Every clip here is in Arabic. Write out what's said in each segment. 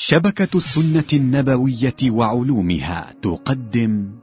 شبكة السنة النبوية وعلومها تقدم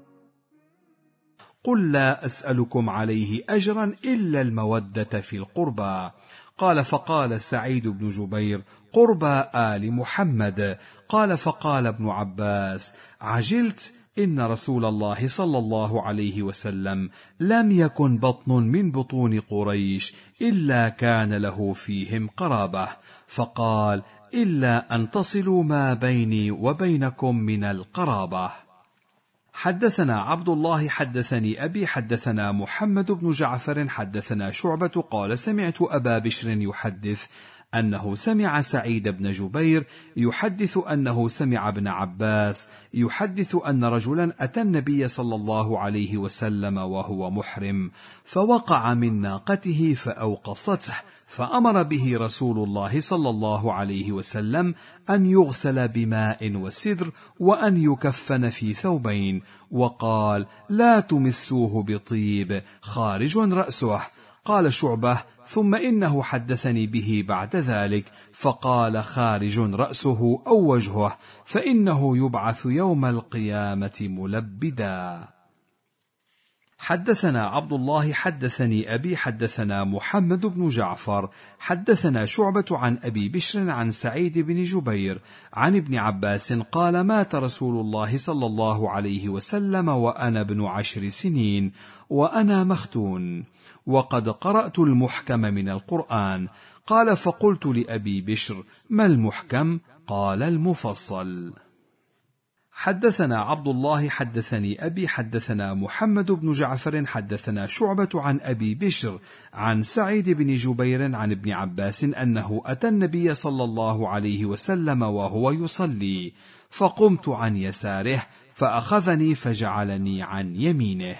قل لا أسألكم عليه أجرا إلا المودة في القربى. قال فقال سعيد بن جبير: قربى آل محمد. قال فقال ابن عباس: عجلت، إن رسول الله صلى الله عليه وسلم لم يكن بطن من بطون قريش إلا كان له فيهم قرابة، فقال: إلا أن تصلوا ما بيني وبينكم من القرابة. حدثنا عبد الله حدثني أبي حدثنا محمد بن جعفر حدثنا شعبة قال: سمعت أبا بشر يحدث أنه سمع سعيد بن جبير يحدث أنه سمع ابن عباس يحدث أن رجلا أتى النبي صلى الله عليه وسلم وهو محرم، فوقع من ناقته فأوقصته، فأمر به رسول الله صلى الله عليه وسلم أن يغسل بماء وسدر وأن يكفن في ثوبين، وقال: لا تمسوه بطيب، خارج رأسه. قال شعبة: ثم إنه حدثني به بعد ذلك فقال: خارج رأسه أو وجهه، فإنه يبعث يوم القيامة ملبدا. حدثنا عبد الله حدثني أبي حدثنا محمد بن جعفر حدثنا شعبة عن أبي بشر عن سعيد بن جبير عن ابن عباس قال: مات رسول الله صلى الله عليه وسلم وأنا ابن 10 سنين وأنا مختون، وقد قرأت المحكم من القرآن. قال: فقلت لأبي بشر: ما المحكم؟ قال: المفصل. حدثنا عبد الله حدثني أبي حدثنا محمد بن جعفر حدثنا شعبة عن أبي بشر عن سعيد بن جبير عن ابن عباس أنه أتى النبي صلى الله عليه وسلم وهو يصلي، فقمت عن يساره فأخذني فجعلني عن يمينه.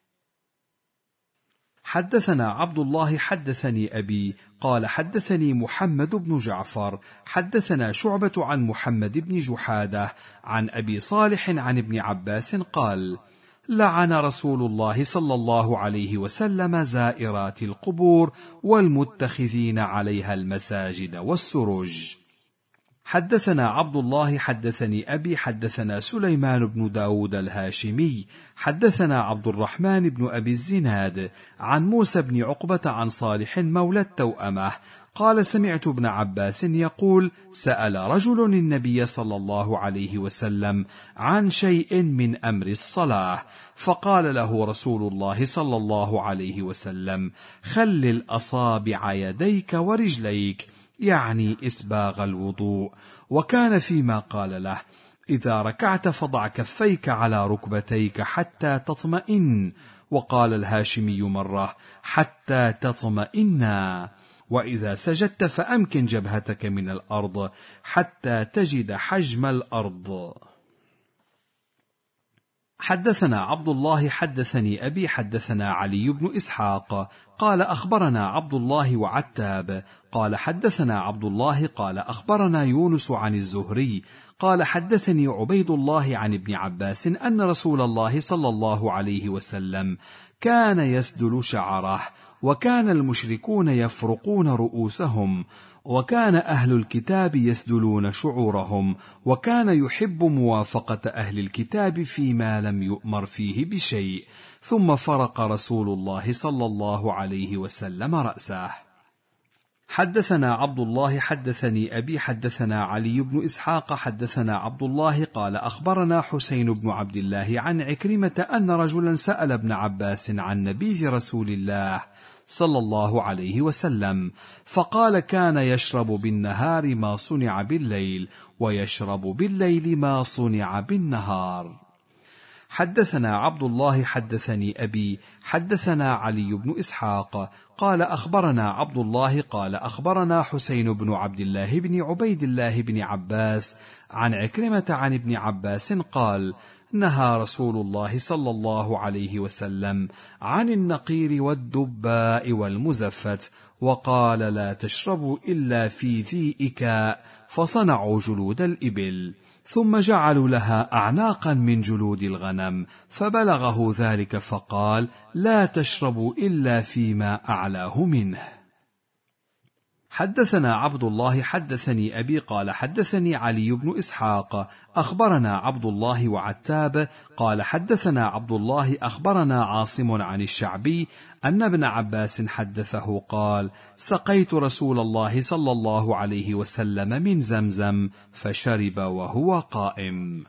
حدثنا عبد الله حدثني أبي قال: حدثني محمد بن جعفر حدثنا شعبة عن محمد بن جحادة عن أبي صالح عن ابن عباس قال: لعن رسول الله صلى الله عليه وسلم زائرات القبور والمتخذين عليها المساجد والسرج. حدثنا عبد الله حدثني أبي حدثنا سليمان بن داود الهاشمي حدثنا عبد الرحمن بن أبي الزناد عن موسى بن عقبة عن صالح مولى التوأمة قال: سمعت ابن عباس يقول: سأل رجل النبي صلى الله عليه وسلم عن شيء من أمر الصلاة، فقال له رسول الله صلى الله عليه وسلم: خلل أصابع يديك ورجليك، يعني إسباغ الوضوء. وكان فيما قال له: إذا ركعت فضع كفيك على ركبتيك حتى تطمئن. وقال الهاشمي مرة: حتى تطمئنا. وإذا سجدت فأمكن جبهتك من الأرض حتى تجد حجم الأرض. حدثنا عبد الله حدثني أبي حدثنا علي بن إسحاق قال: أخبرنا عبد الله وعتاب قال: حدثنا عبد الله قال: أخبرنا يونس عن الزهري قال: حدثني عبيد الله عن ابن عباس أن رسول الله صلى الله عليه وسلم كان يسدل شعره، وكان المشركون يفرقون رؤوسهم، وكان أهل الكتاب يسدلون شعورهم، وكان يحب موافقة أهل الكتاب فيما لم يؤمر فيه بشيء، ثم فرق رسول الله صلى الله عليه وسلم رأسه. حدثنا عبد الله حدثني أبي حدثنا علي بن إسحاق حدثنا عبد الله قال: أخبرنا حسين بن عبد الله عن عكرمة أن رجلا سأل ابن عباس عن نبي رسول الله صلى الله عليه وسلم، فقال: كان يشرب بالنهار ما صنع بالليل، ويشرب بالليل ما صنع بالنهار. حدثنا عبد الله حدثني أبي حدثنا علي بن إسحاق قال: أخبرنا عبد الله قال: أخبرنا حسين بن عبد الله بن عبيد الله بن عباس عن عكرمة عن ابن عباس قال: نهى رسول الله صلى الله عليه وسلم عن النقير والدباء والمزفت، وقال: لا تشربوا إلا في ذي إكاء، فصنعوا جلود الإبل، ثم جعلوا لها أعناقا من جلود الغنم، فبلغه ذلك فقال: لا تشربوا إلا فيما أعلاه منه. حدثنا عبد الله حدثني أبي قال حدثني علي بن إسحاق أخبرنا عبد الله وعتاب قال حدثنا عبد الله أخبرنا عاصم عن الشعبي أن ابن عباس حدثه قال سقيت رسول الله صلى الله عليه وسلم من زمزم فشرب وهو قائم.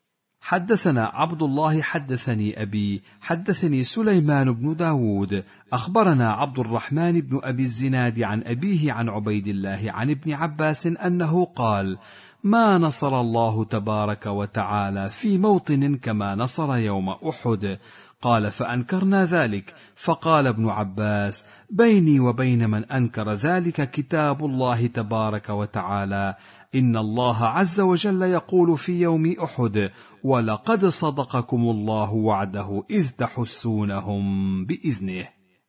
حدثنا عبد الله حدثني أبي حدثني سليمان بن داود أخبرنا عبد الرحمن بن أبي الزناد عن أبيه عن عبيد الله عن ابن عباس أنه قال ما نصر الله تبارك وتعالى في موطن كما نصر يوم أحد. قال فأنكرنا ذلك فقال ابن عباس بيني وبين من أنكر ذلك كتاب الله تبارك وتعالى إن الله عز وجل يقول في يوم أحد ولقد صدقكم الله وعده إذ تحسونهم بإذنه.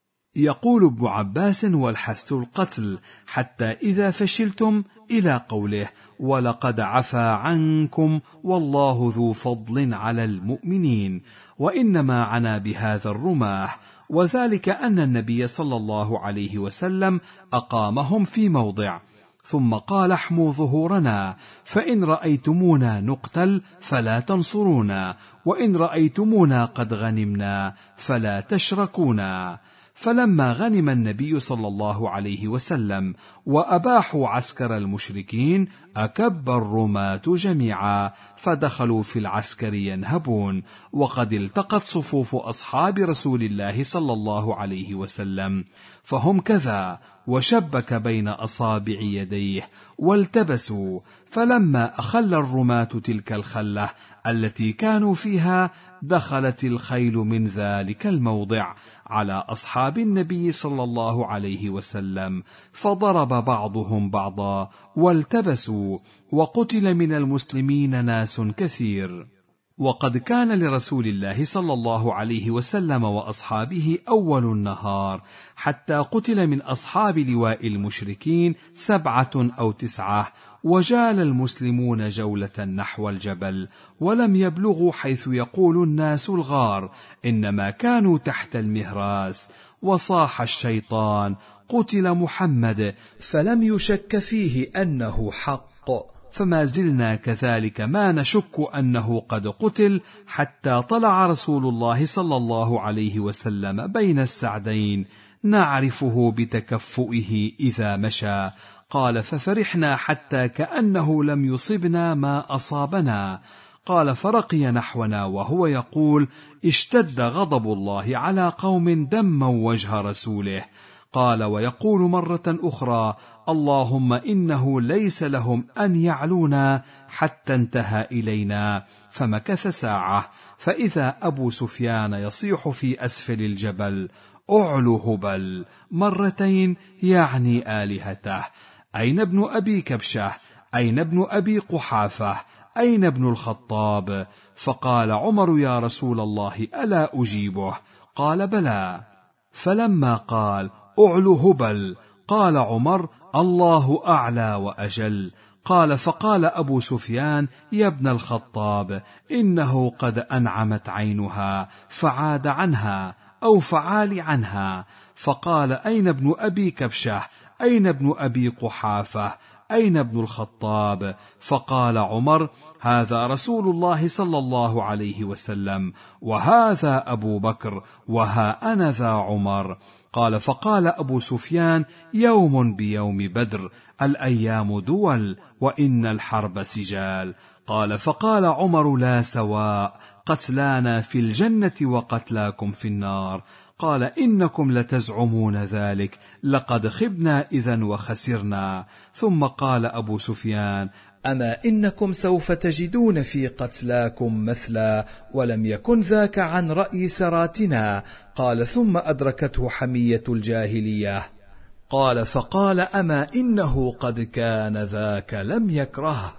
يقول ابن عباس والحس القتل حتى إذا فشلتم إلى قوله ولقد عفا عنكم والله ذو فضل على المؤمنين، وإنما عنى بهذا الرماح، وذلك أن النبي صلى الله عليه وسلم أقامهم في موضع ثم قال احموا ظهورنا فإن رأيتمونا نقتل فلا تنصرونا وإن رأيتمونا قد غنمنا فلا تشركونا. فلما غنم النبي صلى الله عليه وسلم وأباحوا عسكر المشركين أكب الرماة جميعا فدخلوا في العسكر ينهبون، وقد التقت صفوف أصحاب رسول الله صلى الله عليه وسلم فهم كذا، وشبك بين أصابع يديه والتبسوا. فلما أخل الرماة تلك الخلة التي كانوا فيها دخلت الخيل من ذلك الموضع على أصحاب النبي صلى الله عليه وسلم فضرب بعضهم بعضا والتبسوا، وقتل من المسلمين ناس كثير. وقد كان لرسول الله صلى الله عليه وسلم وأصحابه أول النهار حتى قتل من أصحاب لواء المشركين 7 أو 9، وجال المسلمون جولة نحو الجبل ولم يبلغوا حيث يقول الناس الغار، إنما كانوا تحت المهراس. وصاح الشيطان قتل محمد، فلم يشك فيه أنه حق، فما زلنا كذلك ما نشك أنه قد قتل حتى طلع رسول الله صلى الله عليه وسلم بين السعدين نعرفه بتكفؤه إذا مشى. قال ففرحنا حتى كأنه لم يصبنا ما أصابنا. قال فرقي نحونا وهو يقول اشتد غضب الله على قوم دموا وجه رسوله. قال ويقول مرة أخرى اللهم إنه ليس لهم أن يعلونا حتى انتهى إلينا. فمكث ساعة فإذا أبو سفيان يصيح في أسفل الجبل أعلو هبل مرتين، يعني آلهته. أين ابن أبي كبشة؟ أين ابن أبي قحافة؟ أين ابن الخطاب؟ فقال عمر يا رسول الله ألا أجيبه؟ قال بلى. فلما قال أعلو هبل قال عمر الله أعلى وأجل. قال فقال أبو سفيان يا ابن الخطاب إنه قد أنعمت عينها فعاد عنها أو فعال عنها. فقال أين ابن أبي كبشة؟ أين ابن أبي قحافة؟ أين ابن الخطاب؟ فقال عمر هذا رسول الله صلى الله عليه وسلم، وهذا أبو بكر، وها أنا ذا عمر. قال فقال أبو سفيان يوم بيوم بدر، الأيام دول وإن الحرب سجال. قال فقال عمر لا سواء، قتلانا في الجنة وقتلاكم في النار. قال إنكم لتزعمون ذلك، لقد خبنا إذن وخسرنا. ثم قال أبو سفيان أما إنكم سوف تجدون في قتلاكم مثلا، ولم يكن ذاك عن رأي سراتنا. قال ثم أدركته حمية الجاهلية. قال فقال أما إنه قد كان ذاك لم يكره.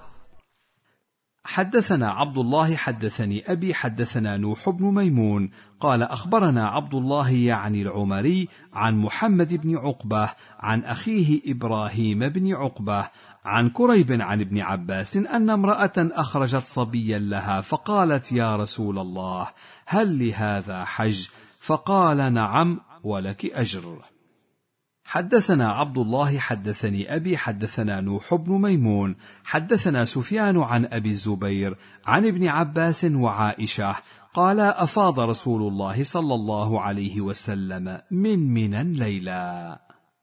حدثنا عبد الله حدثني أبي حدثنا نوح بن ميمون قال أخبرنا عبد الله يعني العمري عن محمد بن عقبة عن أخيه إبراهيم بن عقبة عن كريب عن ابن عباس أن امرأة أخرجت صبيا لها فقالت يا رسول الله هل لهذا حج؟ فقال نعم ولك أجر. حدثنا عبد الله حدثني أبي حدثنا نوح بن ميمون حدثنا سفيان عن أبي الزبير عن ابن عباس وعائشة قال أفاض رسول الله صلى الله عليه وسلم من منى ليلا.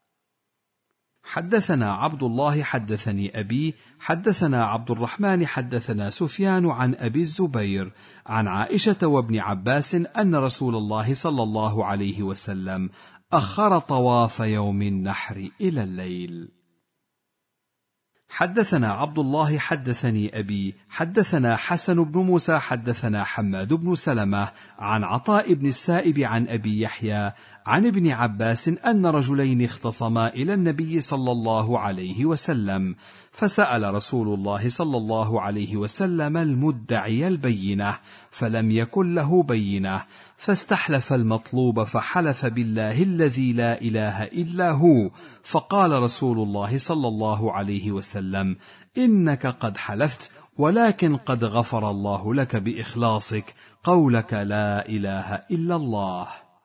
حدثنا عبد الله حدثني أبي حدثنا عبد الرحمن حدثنا سفيان عن أبي الزبير عن عائشة وابن عباس أن رسول الله صلى الله عليه وسلم أخر طواف يوم النحر إلى الليل. حدثنا عبد الله حدثني أبي حدثنا حسن بن موسى حدثنا حماد بن سلمة عن عطاء بن السائب عن أبي يحيى عن ابن عباس أن رجلين اختصما إلى النبي صلى الله عليه وسلم، فسأل رسول الله صلى الله عليه وسلم المدعي البينة فلم يكن له بينة، فاستحلف المطلوب فحلف بالله الذي لا إله إلا هو، فقال رسول الله صلى الله عليه وسلم: إنك قد حلفت، ولكن قد غفر الله لك بإخلاصك قولك لا إله إلا الله.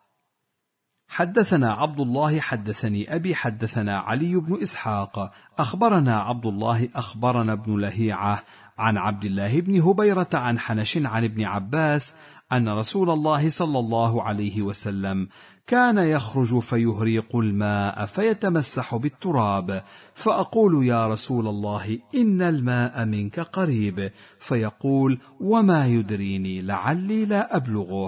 حدثنا عبد الله حدثني أبي حدثنا علي بن إسحاق أخبرنا عبد الله أخبرنا ابن لهيعة عن عبد الله بن هبيرة عن حنش عن ابن عباس أن رسول الله صلى الله عليه وسلم كان يخرج فيهريق الماء فيتمسح بالتراب، فأقول: يا رسول الله إن الماء منك قريب، فيقول: وما يدريني لعلي لا أبلغه.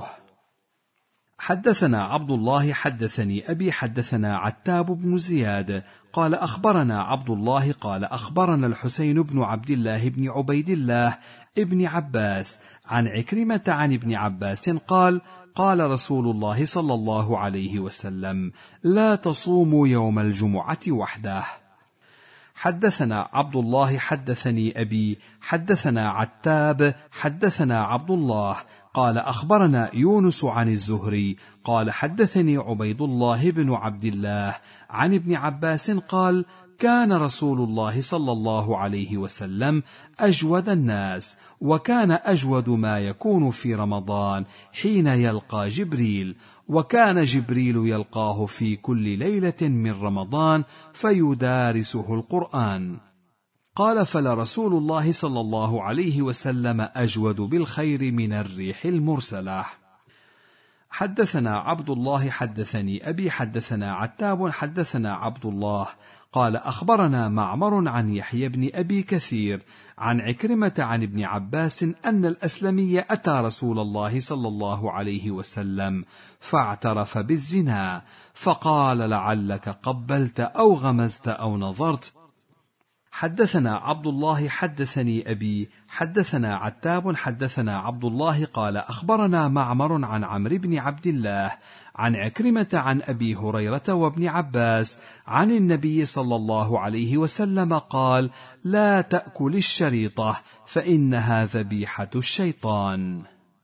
حدثنا عبد الله حدثني أبي حدثنا عتاب بن زياد قال أخبرنا عبد الله قال أخبرنا الحسين بن عبد الله بن عبيد الله ابن عباس عن عكرمة عن ابن عباس قال: قال رسول الله صلى الله عليه وسلم: لا تصوموا يوم الجمعة وحده. حدثنا عبد الله حدثني أبي حدثنا عتاب حدثنا عبد الله قال أخبرنا يونس عن الزهري قال حدثني عبيد الله بن عبد الله عن ابن عباس قال: كان رسول الله صلى الله عليه وسلم أجود الناس، وكان أجود ما يكون في رمضان حين يلقى جبريل، وكان جبريل يلقاه في كل ليلة من رمضان فيدارسه القرآن. قال: فلرسول الله صلى الله عليه وسلم أجود بالخير من الريح المرسلة. حدثنا عبد الله حدثني أبي حدثنا عتاب حدثنا عبد الله قال أخبرنا معمر عن يحيى بن أبي كثير عن عكرمة عن ابن عباس أن الأسلمي أتى رسول الله صلى الله عليه وسلم فاعترف بالزنا، فقال: لعلك قبلت أو غمزت أو نظرت. حدثنا عبد الله حدثني أبي حدثنا عتاب حدثنا عبد الله قال أخبرنا معمر عن عمرو بن عبد الله عن عكرمة عن أبي هريرة وابن عباس عن النبي صلى الله عليه وسلم قال: لا تأكل الشريطة فإنها ذبيحة الشيطان.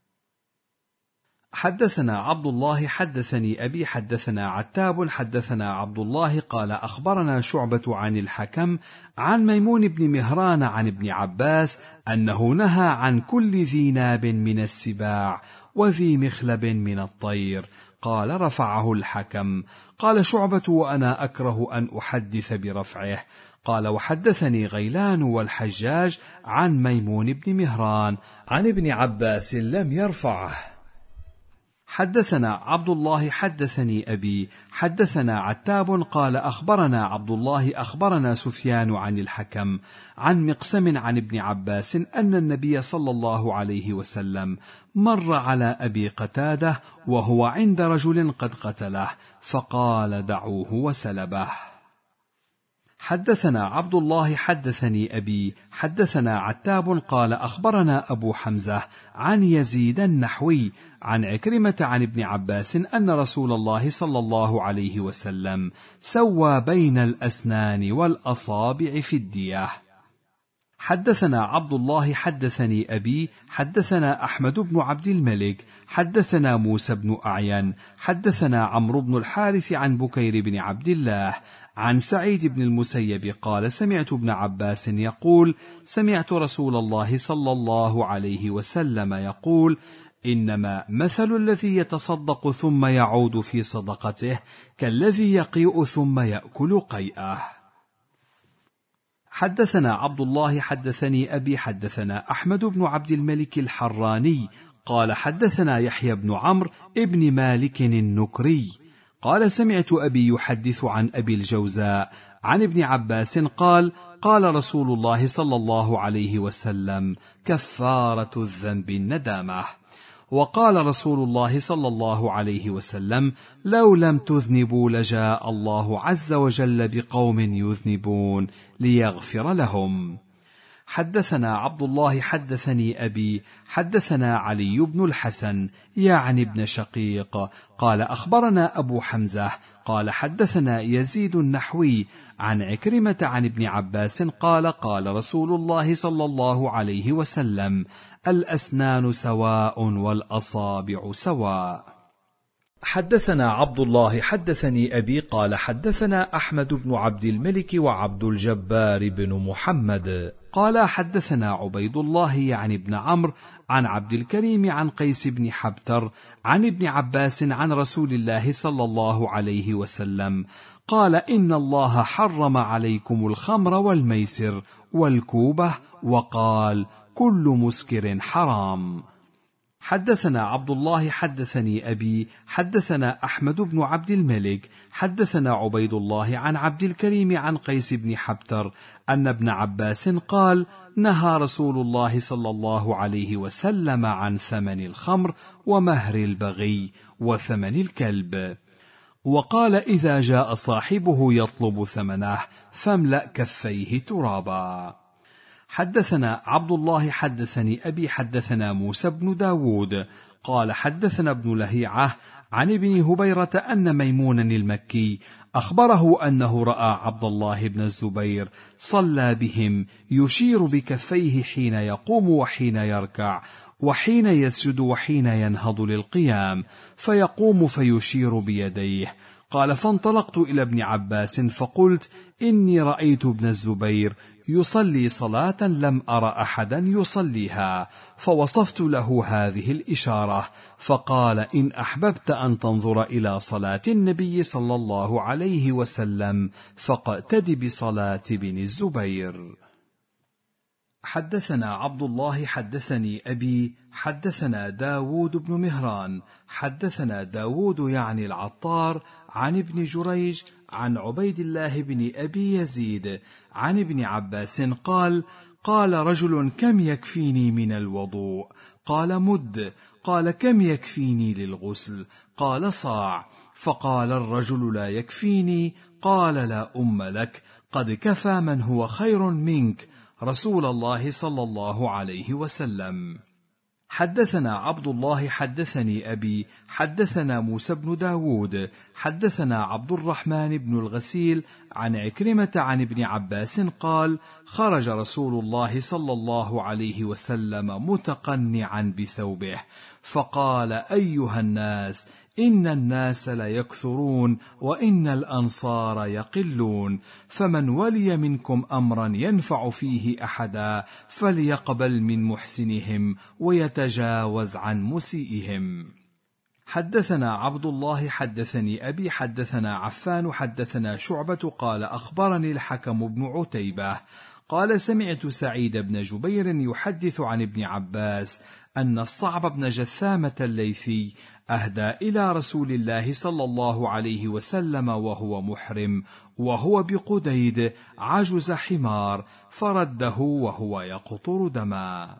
حدثنا عبد الله حدثني أبي حدثنا عتاب حدثنا عبد الله قال أخبرنا شعبة عن الحكم عن ميمون بن مهران عن ابن عباس أنه نهى عن كل ذي ناب من السباع وذي مخلب من الطير. قال: رفعه الحكم. قال شعبة: وأنا أكره أن أحدث برفعه. قال: وحدثني غيلان والحجاج عن ميمون بن مهران عن ابن عباس لم يرفعه. حدثنا عبد الله حدثني أبي حدثنا عتاب قال أخبرنا عبد الله أخبرنا سفيان عن الحكم عن مقسم عن ابن عباس أن النبي صلى الله عليه وسلم مر على أبي قتادة وهو عند رجل قد قتله، فقال: دعوه وسلبه. حدثنا عبد الله حدثني أبي حدثنا عتاب قال أخبرنا أبو حمزة عن يزيد النحوي عن عكرمة عن ابن عباس أن رسول الله صلى الله عليه وسلم سوى بين الأسنان والأصابع في الدية. حدثنا عبد الله حدثني أبي حدثنا أحمد بن عبد الملك حدثنا موسى بن أعين حدثنا عمرو بن الحارث عن بكير بن عبد الله عن سعيد بن المسيب قال: سمعت ابن عباس يقول: سمعت رسول الله صلى الله عليه وسلم يقول: إنما مثل الذي يتصدق ثم يعود في صدقته كالذي يقيء ثم يأكل قيئه. حدثنا عبد الله حدثني أبي حدثنا أحمد بن عبد الملك الحراني قال حدثنا يحيى بن عمرو ابن مالك النكري قال سمعت أبي يحدث عن أبي الجوزاء عن ابن عباس قال قال رسول الله صلى الله عليه وسلم كفارة الذنب الندامة. وقال رسول الله صلى الله عليه وسلم لو لم تذنبوا لجاء الله عز وجل بقوم يذنبون ليغفر لهم. حدثنا عبد الله حدثني أبي حدثنا علي بن الحسن يعني ابن شقيق قال أخبرنا أبو حمزة قال حدثنا يزيد النحوي عن عكرمة عن ابن عباس قال قال رسول الله صلى الله عليه وسلم الأسنان سواء والأصابع سواء. حدثنا عبد الله حدثني أبي قال حدثنا أحمد بن عبد الملك وعبد الجبار بن محمد قال حدثنا عبيد الله يعني ابن عمرو عن عبد الكريم عن قيس بن حبتر عن ابن عباس عن رسول الله صلى الله عليه وسلم قال إن الله حرم عليكم الخمر والميسر والكوبة وقال كل مسكر حرام. حدثنا عبد الله حدثني أبي حدثنا أحمد بن عبد الملك حدثنا عبيد الله عن عبد الكريم عن قيس بن حبتر أن ابن عباس قال نهى رسول الله صلى الله عليه وسلم عن ثمن الخمر ومهر البغي وثمن الكلب، وقال إذا جاء صاحبه يطلب ثمنه فاملأ كفيه ترابا. حدثنا عبد الله حدثني أبي حدثنا موسى بن داود قال حدثنا ابن لهيعة عن ابن هبيرة أن ميمونا المكي أخبره أنه رأى عبد الله بن الزبير صلى بهم يشير بكفيه حين يقوم وحين يركع وحين يسجد وحين ينهض للقيام، فيقوم فيشير بيديه. قال فانطلقت إلى ابن عباس فقلت إني رأيت ابن الزبير يصلي صلاة لم أر أحدا يصليها، فوصفت له هذه الإشارة، فقال إن أحببت أن تنظر إلى صلاة النبي صلى الله عليه وسلم فاقتد بصلاة ابن الزبير. حدثنا عبد الله حدثني أبي حدثنا داود بن مهران حدثنا داود يعني العطار عن ابن جريج عن عبيد الله بن أبي يزيد عن ابن عباس قال قال رجل كم يكفيني من الوضوء؟ قال مد. قال كم يكفيني للغسل؟ قال صاع. فقال الرجل لا يكفيني. قال لا أم لك، قد كفى من هو خير منك رسول الله صلى الله عليه وسلم. حدثنا عبد الله حدثني أبي حدثنا موسى بن داود حدثنا عبد الرحمن بن الغسيل عن عكرمة عن ابن عباس قال خرج رسول الله صلى الله عليه وسلم متقنعا بثوبه فقال أيها الناس إن الناس ليكثرون وإن الأنصار يقلون، فمن ولي منكم أمرا ينفع فيه أحدا فليقبل من محسنهم ويتجاوز عن مسيئهم. حدثنا عبد الله حدثني أبي حدثنا عفان حدثنا شعبة قال أخبرني الحكم بن عتيبة قال سمعت سعيد بن جبير يحدث عن ابن عباس أن الصعب بن جثامة الليثي أهدى إلى رسول الله صلى الله عليه وسلم وهو محرم وهو بقديد عجز حمار فرده وهو يقطر دما.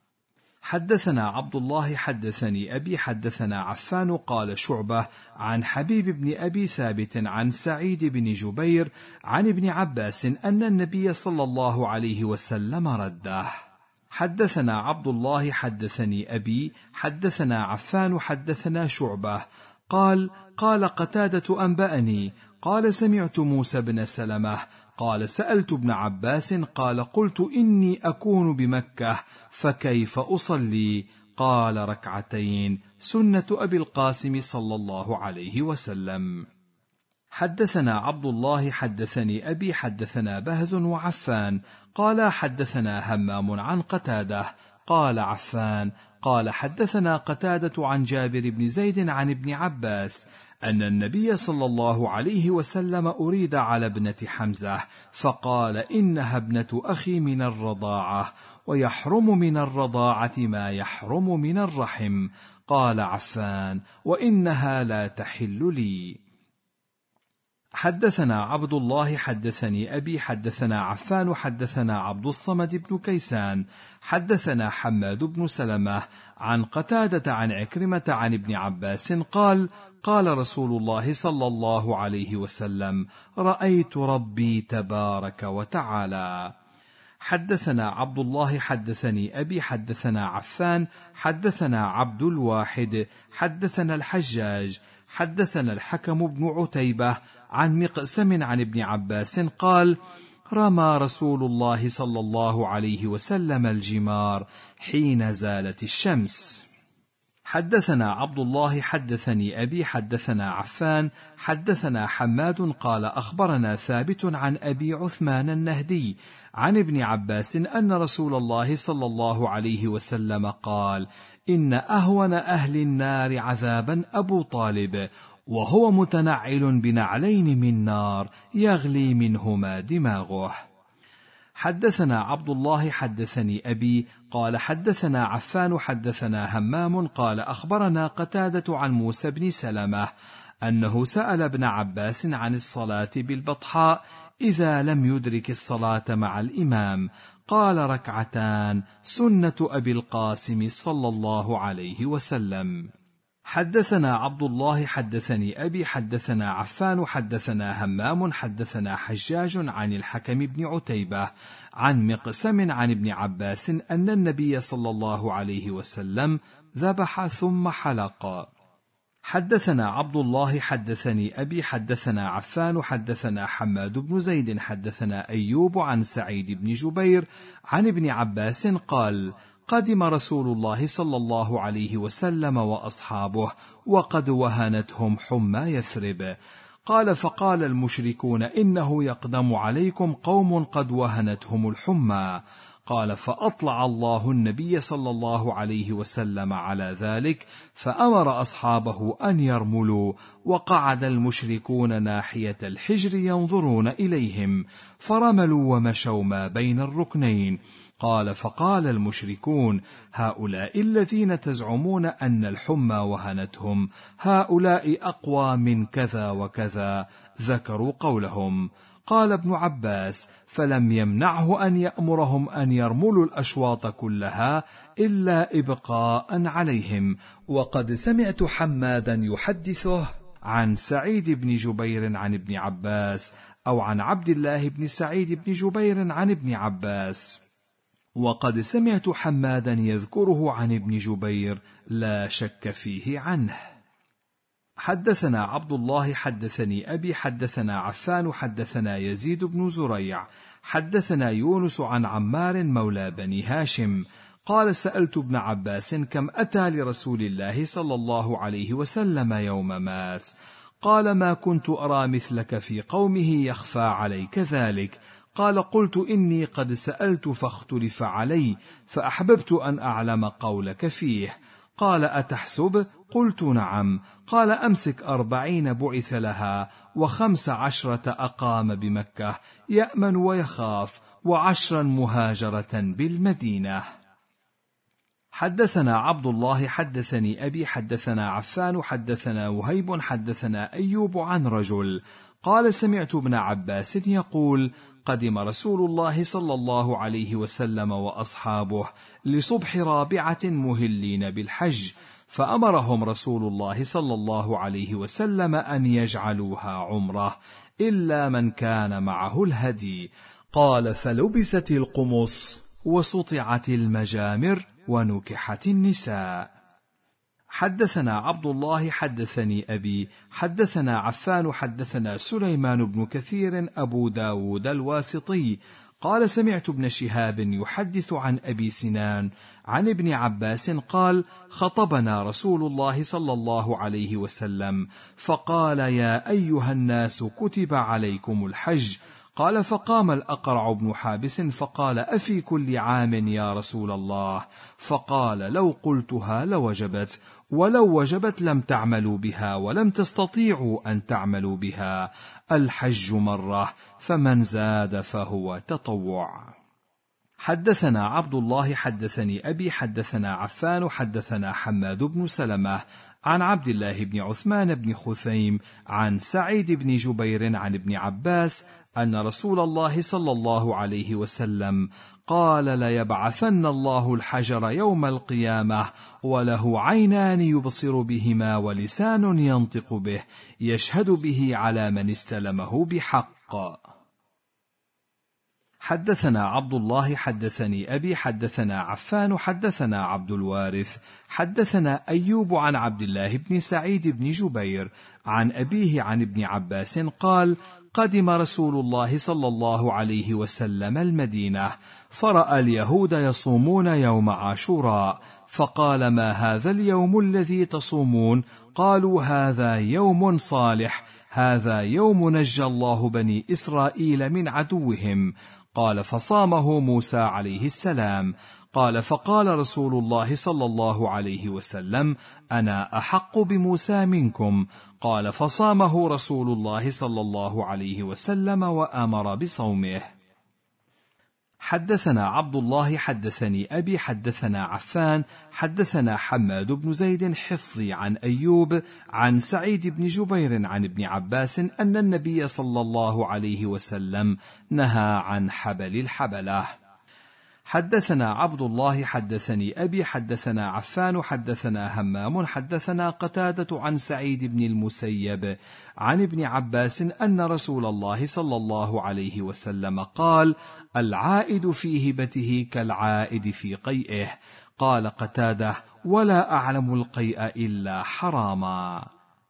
حدثنا عبد الله حدثني أبي حدثنا عفان قال شعبة عن حبيب بن أبي ثابت عن سعيد بن جبير عن ابن عباس أن النبي صلى الله عليه وسلم رده. حدثنا عبد الله حدثني أبي حدثنا عفان حدثنا شعبة قال قتادة أنبأني قال سمعت موسى بن سلمة قال سألت ابن عباس قال قلت إني أكون بمكة فكيف أصلي؟ قال ركعتين سنة أبي القاسم صلى الله عليه وسلم. حدثنا عبد الله حدثني أبي حدثنا بهز وعفان قال حدثنا همام عن قتادة قال عفان: قال حدثنا قتادة عن جابر بن زيد عن ابن عباس أن النبي صلى الله عليه وسلم أريد على ابنة حمزة فقال: إنها ابنة أخي من الرضاعة، ويحرم من الرضاعة ما يحرم من الرحم. قال عفان: وإنها لا تحل لي. حدثنا عبد الله حدثني أبي حدثنا عفان حدثنا عبد الصمد بن كيسان حدثنا حماد بن سلمة عن قتادة عن عكرمة عن ابن عباس قال: قال رسول الله صلى الله عليه وسلم: رأيت ربي تبارك وتعالى. حدثنا عبد الله حدثني أبي حدثنا عفان حدثنا عبد الواحد حدثنا الحجاج حدثنا الحكم بن عتيبة عن مقسم عن ابن عباس قال: رمى رسول الله صلى الله عليه وسلم الجمار حين زالت الشمس. حدثنا عبد الله حدثني أبي حدثنا عفان حدثنا حماد قال: أخبرنا ثابت عن أبي عثمان النهدي عن ابن عباس أن رسول الله صلى الله عليه وسلم قال: إن أهون أهل النار عذابا أبو طالب، وهو متنعل بنعلين من نار يغلي منهما دماغه. حدثنا عبد الله حدثني أبي قال حدثنا عفان حدثنا همام قال: أخبرنا قتادة عن موسى بن سلمة أنه سأل ابن عباس عن الصلاة بالبطحاء إذا لم يدرك الصلاة مع الإمام، قال: ركعتان سنة أبي القاسم صلى الله عليه وسلم. حدثنا عبد الله حدثني أبي حدثنا عفان حدثنا همام حدثنا حجاج عن الحكم بن عتيبة عن مقسم عن ابن عباس أن النبي صلى الله عليه وسلم ذبح ثم حلق. حدثنا عبد الله حدثني أبي حدثنا عفان حدثنا حماد بن زيد حدثنا أيوب عن سعيد بن جبير عن ابن عباس قال: قدم رسول الله صلى الله عليه وسلم وأصحابه وقد وهنتهم حمى يثرب. قال: فقال المشركون: إنه يقدم عليكم قوم قد وهنتهم الحمى. قال: فأطلع الله النبي صلى الله عليه وسلم على ذلك فأمر أصحابه أن يرملوا، وقعد المشركون ناحية الحجر ينظرون إليهم، فرملوا ومشوا ما بين الركنين. قال: فقال المشركون: هؤلاء الذين تزعمون أن الحمى وهنتهم هؤلاء أقوى من كذا وكذا، ذكروا قولهم. قال ابن عباس: فلم يمنعه أن يأمرهم أن يرملوا الأشواط كلها إلا إبقاء عليهم. وقد سمعت حمادا يحدثه عن سعيد بن جبير عن ابن عباس، أو عن عبد الله بن سعيد بن جبير عن ابن عباس. وقد سمعت حمادا يذكره عن ابن جبير لا شك فيه عنه. حدثنا عبد الله حدثني أبي حدثنا عفان حدثنا يزيد بن زريع حدثنا يونس عن عمار مولى بني هاشم قال: سألت ابن عباس: كم أتى لرسول الله صلى الله عليه وسلم يوم مات؟ قال: ما كنت أرى مثلك في قومه يخفى عليك ذلك. قال: قلت: إني قد سألت فاختلف علي، فأحببت أن أعلم قولك فيه. قال: أتحسب؟ قلت: نعم. قال: أمسك 40 بعث لها، و15 أقام بمكة يأمن ويخاف، و10 مهاجرة بالمدينة. حدثنا عبد الله حدثني أبي حدثنا عفان حدثنا وهيب حدثنا أيوب عن رجل قال: سمعت ابن عباس يقول: قدم رسول الله صلى الله عليه وسلم وأصحابه لصبح رابعة مهلين بالحج، فأمرهم رسول الله صلى الله عليه وسلم أن يجعلوها عمرة إلا من كان معه الهدي. قال: فلبست القمص وسطعت المجامر ونكحت النساء. حدثنا عبد الله حدثني أبي حدثنا عفان حدثنا سليمان بن كثير أبو داود الواسطي قال: سمعت ابن شهاب يحدث عن أبي سنان عن ابن عباس قال: خطبنا رسول الله صلى الله عليه وسلم فقال: يا أيها الناس كتب عليكم الحج. قال فقام الأقرع بن حابس فقال أفي كل عام يا رسول الله؟ فقال لو قلتها لوجبت، ولو وجبت لم تعملوا بها ولم تستطيعوا أن تعملوا بها، الحج مرة، فمن زاد فهو تطوع. حدثنا عبد الله حدثني أبي حدثنا عفان حدثنا حماد بن سلمة عن عبد الله بن عثمان بن خثيم عن سعيد بن جبير عن ابن عباس أن رسول الله صلى الله عليه وسلم قال ليبعثن الله الحجر يوم القيامة وله عينان يبصر بهما ولسان ينطق به يشهد به على من استلمه بحق. حدثنا عبد الله حدثني أبي حدثنا عفان حدثنا عبد الوارث حدثنا أيوب عن عبد الله بن سعيد بن جبير عن أبيه عن ابن عباس قال قدم رسول الله صلى الله عليه وسلم المدينة فرأى اليهود يصومون يوم عاشوراء فقال ما هذا اليوم الذي تصومون؟ قالوا هذا يوم صالح، هذا يوم نجى الله بني إسرائيل من عدوهم. قال فصامه موسى عليه السلام. قال فقال رسول الله صلى الله عليه وسلم أنا أحق بموسى منكم. قال فصامه رسول الله صلى الله عليه وسلم وأمر بصومه. حدثنا عبد الله حدثني أبي حدثنا عفان حدثنا حماد بن زيد حفظي عن أيوب عن سعيد بن جبير عن ابن عباس أن النبي صلى الله عليه وسلم نهى عن حبل الحبلة. حدثنا عبد الله حدثني أبي حدثنا عفان حدثنا همام حدثنا قتادة عن سعيد بن المسيب عن ابن عباس أن رسول الله صلى الله عليه وسلم قال العائد في هبته كالعائد في قيئه. قال قتادة ولا أعلم القيء إلا حراما.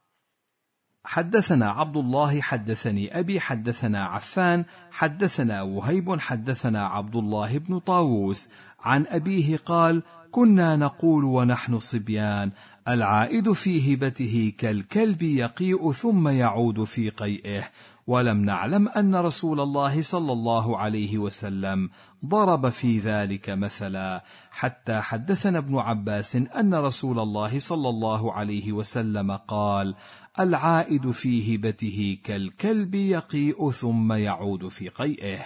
حدثنا عبد الله حدثني أبي حدثنا عفان حدثنا وهيب حدثنا عبد الله بن طاووس عن أبيه قال كنا نقول ونحن صبيان العائد في هبته كالكلب يقيء ثم يعود في قيئه، ولم نعلم أن رسول الله صلى الله عليه وسلم ضرب في ذلك مثلا، حتى حدثنا ابن عباس أن رسول الله صلى الله عليه وسلم قال العائد في هبته كالكلب يقيء ثم يعود في قيئه.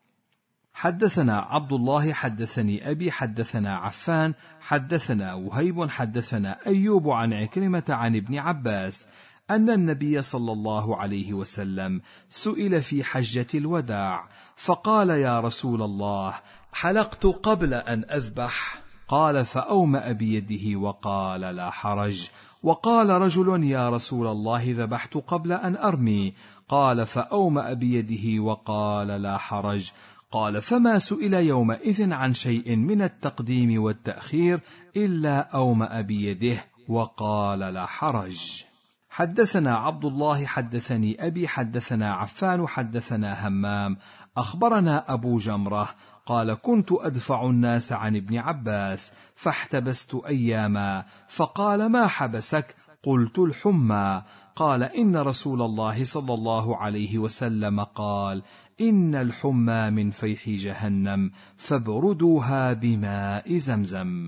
حدثنا عبد الله حدثني أبي حدثنا عفان حدثنا وهيب حدثنا أيوب عن عكرمة عن ابن عباس أن النبي صلى الله عليه وسلم سئل في حجة الوداع فقال يا رسول الله حلقت قبل أن أذبح؟ قال فأومأ بيده وقال لا حرج. وقال رجل يا رسول الله ذبحت قبل أن أرمي؟ قال فأومأ بيده وقال لا حرج. قال فما سئل يومئذ عن شيء من التقديم والتأخير إلا أومأ بيده وقال لا حرج. حدثنا عبد الله حدثني أبي حدثنا عفان حدثنا همام أخبرنا أبو جمرة قال كنت أدفع الناس عن ابن عباس فاحتبست أياما، فقال ما حبسك؟ قلت الحمى. قال إن رسول الله صلى الله عليه وسلم قال إن الحمى من فيح جهنم فابردوها بماء زمزم.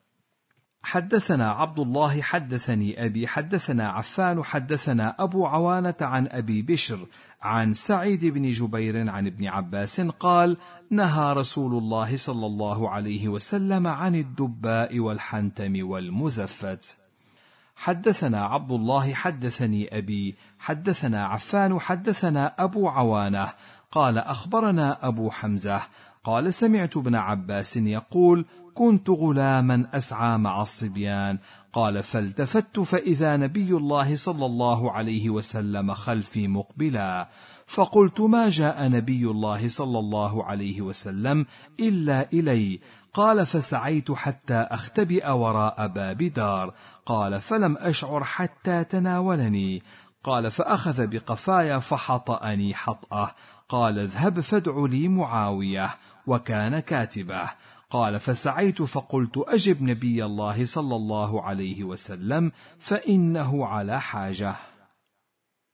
حدثنا عبد الله حدثني أبي حدثنا عفان حدثنا أبو عوانة عن أبي بشر عن سعيد بن جبير عن ابن عباس قال نهى رسول الله صلى الله عليه وسلم عن الدباء والحنتم والمزفت. حدثنا عبد الله حدثني أبي حدثنا عفان حدثنا أبو عوانة قال أخبرنا أبو حمزة قال سمعت ابن عباس يقول كنت غلاما أسعى مع الصبيان. قال فالتفت فإذا نبي الله صلى الله عليه وسلم خلفي مقبلا، فقلت ما جاء نبي الله صلى الله عليه وسلم إلا إلي؟ قال فسعيت حتى أختبئ وراء باب دار. قال فلم أشعر حتى تناولني. قال فأخذ بقفايا فحطأني حطأة. قال اذهب فادع لي معاوية، وكان كاتبه. قال فسعيت فقلت أجب نبي الله صلى الله عليه وسلم فإنه على حاجة.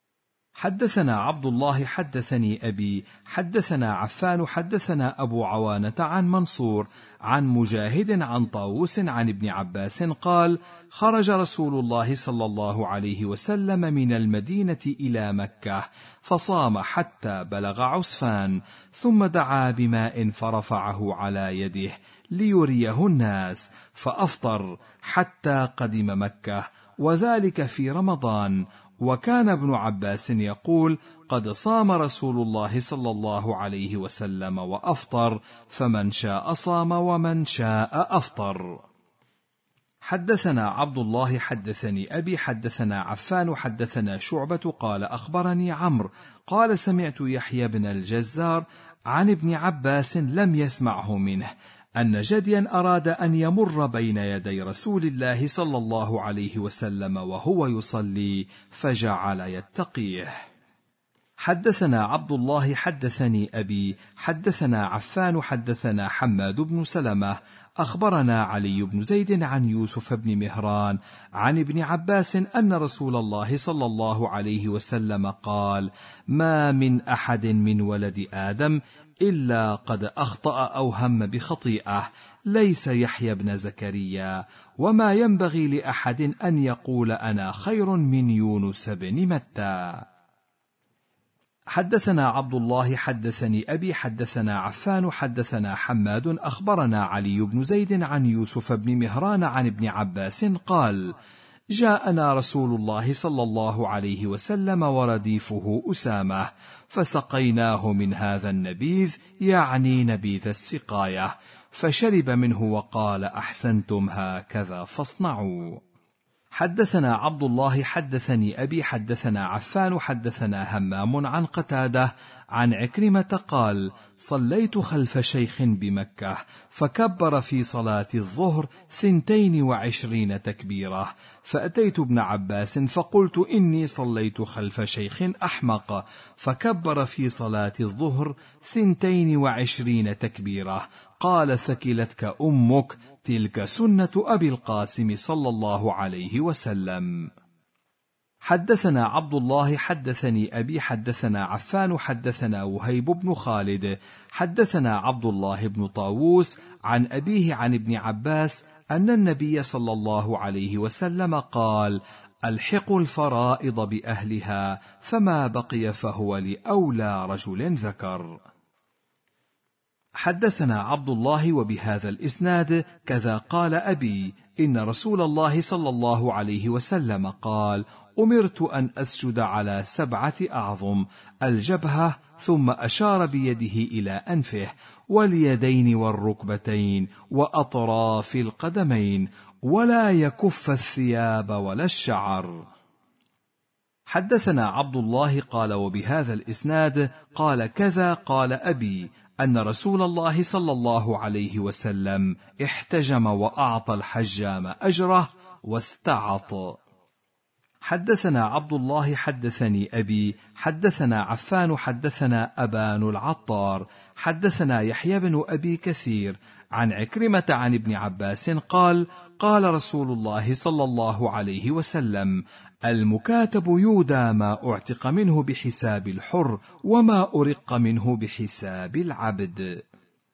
حدثنا عبد الله حدثني أبي حدثنا عفان حدثنا أبو عوانة عن منصور عن مجاهد عن طاووس عن ابن عباس قال: خرج رسول الله صلى الله عليه وسلم من المدينة إلى مكة فصام حتى بلغ عسفان، ثم دعا بماء فرفعه على يده ليريه الناس، فأفطر حتى قدم مكة، وذلك في رمضان. وكان ابن عباس يقول: قد صام رسول الله صلى الله عليه وسلم وأفطر، فمن شاء صام ومن شاء أفطر. حدثنا عبد الله حدثني أبي حدثنا عفان حدثنا شعبة قال: أخبرني عمرو قال: سمعت يحيى بن الجزار عن ابن عباس لم يسمعه منه أن جديا أراد أن يمر بين يدي رسول الله صلى الله عليه وسلم وهو يصلي فجعل يتقيه. حدثنا عبد الله حدثني أبي حدثنا عفان حدثنا حماد بن سلمة أخبرنا علي بن زيد عن يوسف بن مهران عن ابن عباس أن رسول الله صلى الله عليه وسلم قال: ما من أحد من ولد آدم إلا قد أخطأ أو هم بخطيئة، ليس يحيى بن زكريا، وما ينبغي لأحد أن يقول أنا خير من يونس بن متى. حدثنا عبد الله حدثني أبي حدثنا عفان حدثنا حماد أخبرنا علي بن زيد عن يوسف بن مهران عن ابن عباس قال: جاءنا رسول الله صلى الله عليه وسلم ورديفه أسامة، فسقيناه من هذا النبيذ، يعني نبيذ السقاية، فشرب منه وقال: أحسنتم، هكذا فاصنعوا. حدثنا عبد الله حدثني أبي حدثنا عفان حدثنا همام عن قتادة عن عكرمة قال: صليت خلف شيخ بمكة فكبر في صلاة الظهر 22 تكبيرة، فأتيت ابن عباس فقلت: إني صليت خلف شيخ أحمق فكبر في صلاة الظهر 22 تكبيرة. قال: ثكلتك أمك، تلك سنة أبي القاسم صلى الله عليه وسلم. حدثنا عبد الله حدثني أبي حدثنا عفان حدثنا وهيب بن خالد حدثنا عبد الله بن طاووس عن أبيه عن ابن عباس أن النبي صلى الله عليه وسلم قال: ألحقوا الفرائض بأهلها، فما بقي فهو لأولى رجل ذكر. حدثنا عبد الله وبهذا الإسناد كذا قال أبي: إن رسول الله صلى الله عليه وسلم قال: أمرت أن أسجد على 7 أعظم: الجبهة، ثم أشار بيده إلى أنفه، واليدين والركبتين وأطراف القدمين، ولا يكف الثياب ولا الشعر. حدثنا عبد الله قال وبهذا الإسناد قال كذا قال أبي: أن رسول الله صلى الله عليه وسلم احتجم وأعطى الحجام أجره واستعط. حدثنا عبد الله حدثني أبي حدثنا عفان حدثنا أبان العطار حدثنا يحيى بن أبي كثير عن عكرمة عن ابن عباس قال: قال رسول الله صلى الله عليه وسلم: المكاتب يودى ما أعتق منه بحساب الحر، وما أرق منه بحساب العبد.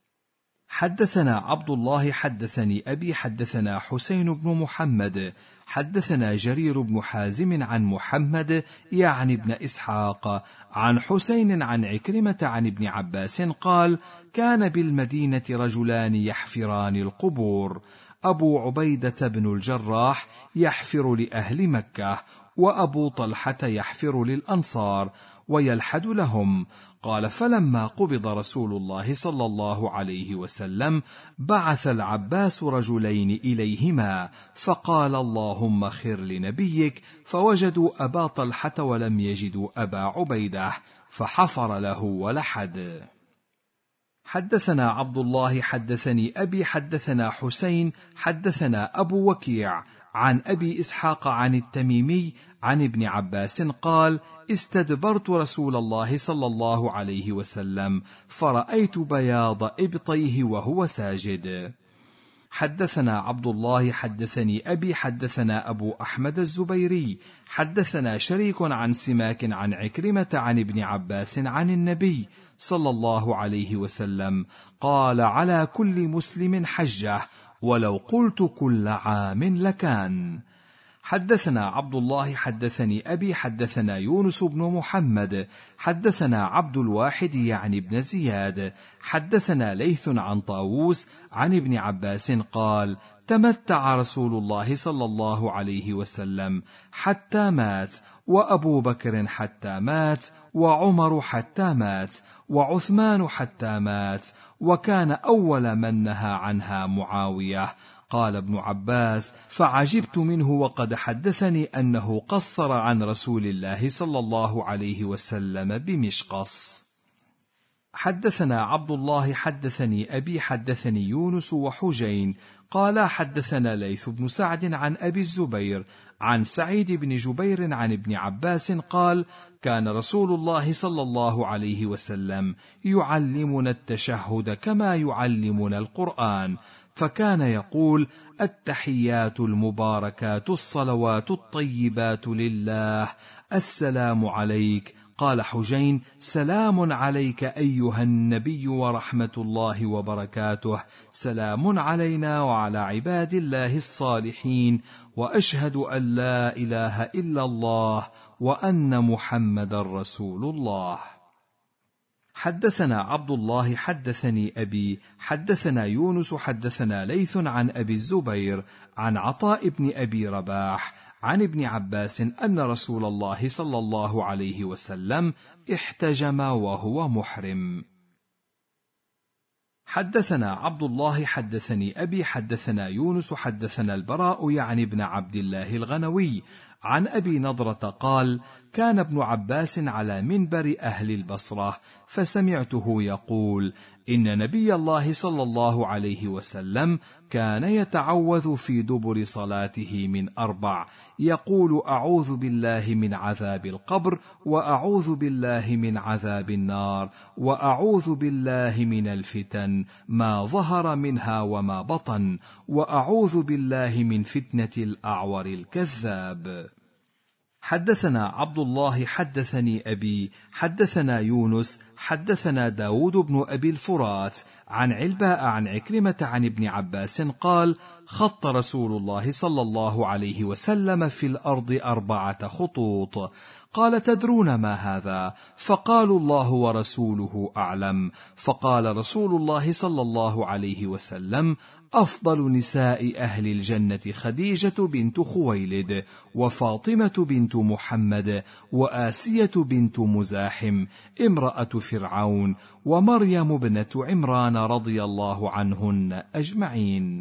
حدثنا عبد الله حدثني أبي حدثنا حسين بن محمد حدثنا جرير بن حازم عن محمد يعني ابن إسحاق عن حسين عن عكرمة عن ابن عباس قال: كان بالمدينة رجلان يحفران القبور، أبو عبيدة بن الجراح يحفر لأهل مكة، وأبو طلحة يحفر للأنصار ويلحد لهم. قال: فلما قبض رسول الله صلى الله عليه وسلم بعث العباس رجلين إليهما، فقال: اللهم خر لنبيك، فوجدوا أبا طلحة ولم يجدوا أبا عبيدة، فحفر له ولحد. حدثنا عبد الله حدثني أبي حدثنا حسين حدثنا أبو وكيع عن أبي إسحاق عن التميمي عن ابن عباس قال: استدبرت رسول الله صلى الله عليه وسلم فرأيت بياض إبطيه وهو ساجد. حدثنا عبد الله حدثني أبي حدثنا أبو أحمد الزبيري حدثنا شريك عن سماك عن عكرمة عن ابن عباس عن النبي صلى الله عليه وسلم قال: على كل مسلم حجة، ولو قلت كل عام لكان. حدثنا عبد الله حدثني أبي حدثنا يونس بن محمد حدثنا عبد الواحد يعني ابن زياد حدثنا ليث عن طاووس عن ابن عباس قال: تمتع رسول الله صلى الله عليه وسلم حتى مات، وأبو بكر حتى مات، وعمر حتى مات، وعثمان حتى مات، وكان أول من نهى عنها معاوية. قال ابن عباس: فعجبت منه وقد حدثني أنه قصر عن رسول الله صلى الله عليه وسلم بمشقص. حدثنا عبد الله حدثني أبي حدثني يونس وحجين قال: حدثنا ليث بن سعد عن أبي الزبير عن سعيد بن جبير عن ابن عباس قال: كان رسول الله صلى الله عليه وسلم يعلمنا التشهد كما يعلمنا القرآن، فكان يقول: التحيات المباركات الصلوات الطيبات لله، السلام عليك. قال حجين: سلام عليك أيها النبي ورحمة الله وبركاته، سلام علينا وعلى عباد الله الصالحين، وأشهد أن لا إله إلا الله وأن محمدا رسول الله. حدثنا عبد الله حدثني أبي حدثنا يونس حدثنا ليث عن أبي الزبير عن عطاء بن أبي رباح عن ابن عباس أن رسول الله صلى الله عليه وسلم احتجم وهو محرم. حدثنا عبد الله حدثني أبي حدثنا يونس حدثنا البراء يعني ابن عبد الله الغنوي عن أبي نضرة قال: كان ابن عباس على منبر أهل البصرة فسمعته يقول: إن نبي الله صلى الله عليه وسلم كان يتعوذ في دبر صلاته من 4، يقول: أعوذ بالله من عذاب القبر، وأعوذ بالله من عذاب النار، وأعوذ بالله من الفتن ما ظهر منها وما بطن، وأعوذ بالله من فتنة الأعور الكذاب. حدثنا عبد الله حدثني أبي حدثنا يونس حدثنا داود بن أبي الفرات عن علباء عن عكرمة عن ابن عباس قال: خط رسول الله صلى الله عليه وسلم في الأرض 4 خطوط. قال: تدرون ما هذا؟ فقالوا: الله ورسوله أعلم. فقال رسول الله صلى الله عليه وسلم: أفضل نساء أهل الجنة خديجة بنت خويلد، وفاطمة بنت محمد، وآسية بنت مزاحم امرأة فرعون، ومريم ابنة عمران رضي الله عنهن أجمعين.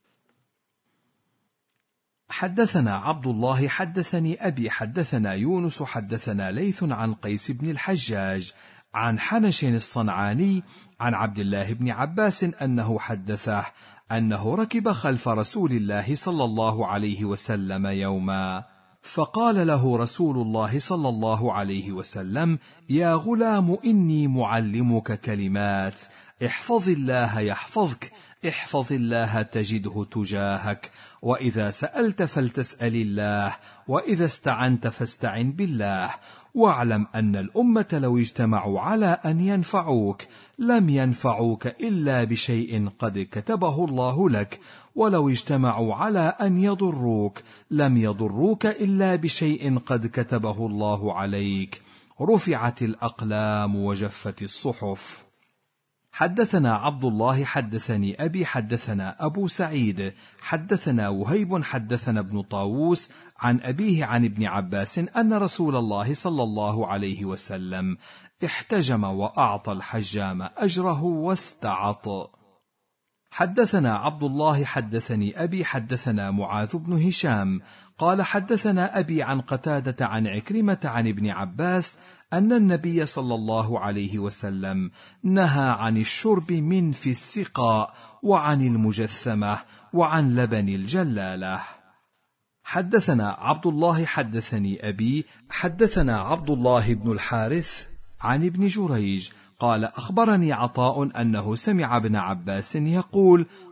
حدثنا عبد الله حدثني أبي حدثنا يونس حدثنا ليث عن قيس بن الحجاج عن حنش الصنعاني عن عبد الله بن عباس أنه حدثه أنه ركب خلف رسول الله صلى الله عليه وسلم يوما، فقال له رسول الله صلى الله عليه وسلم: يا غلام، إني معلمك كلمات، احفظ الله يحفظك، احفظ الله تجده تجاهك، وإذا سألت فلتسأل الله، وإذا استعنت فاستعن بالله، واعلم أن الأمة لو اجتمعوا على أن ينفعوك لم ينفعوك إلا بشيء قد كتبه الله لك، ولو اجتمعوا على أن يضروك لم يضروك إلا بشيء قد كتبه الله عليك. رفعت الأقلام وجفت الصحف. حدثنا عبد الله حدثني أبي حدثنا أبو سعيد حدثنا وهيب حدثنا ابن طاووس عن أبيه عن ابن عباس أن رسول الله صلى الله عليه وسلم احتجم وأعطى الحجام أجره واستعط. حدثنا عبد الله حدثني أبي حدثنا معاذ بن هشام قال: حدثنا أبي عن قتادة عن عكرمة عن ابن عباس أن النبي صلى الله عليه وسلم نهى عن الشرب من في السقاء، وعن المجثمة، وعن لبن الجلالة. حدثنا عبد الله حدثني أبي حدثنا عبد الله بن الحارث عن ابن جريج قال: أخبرني عطاء أنه سمع ابن عباس يقول: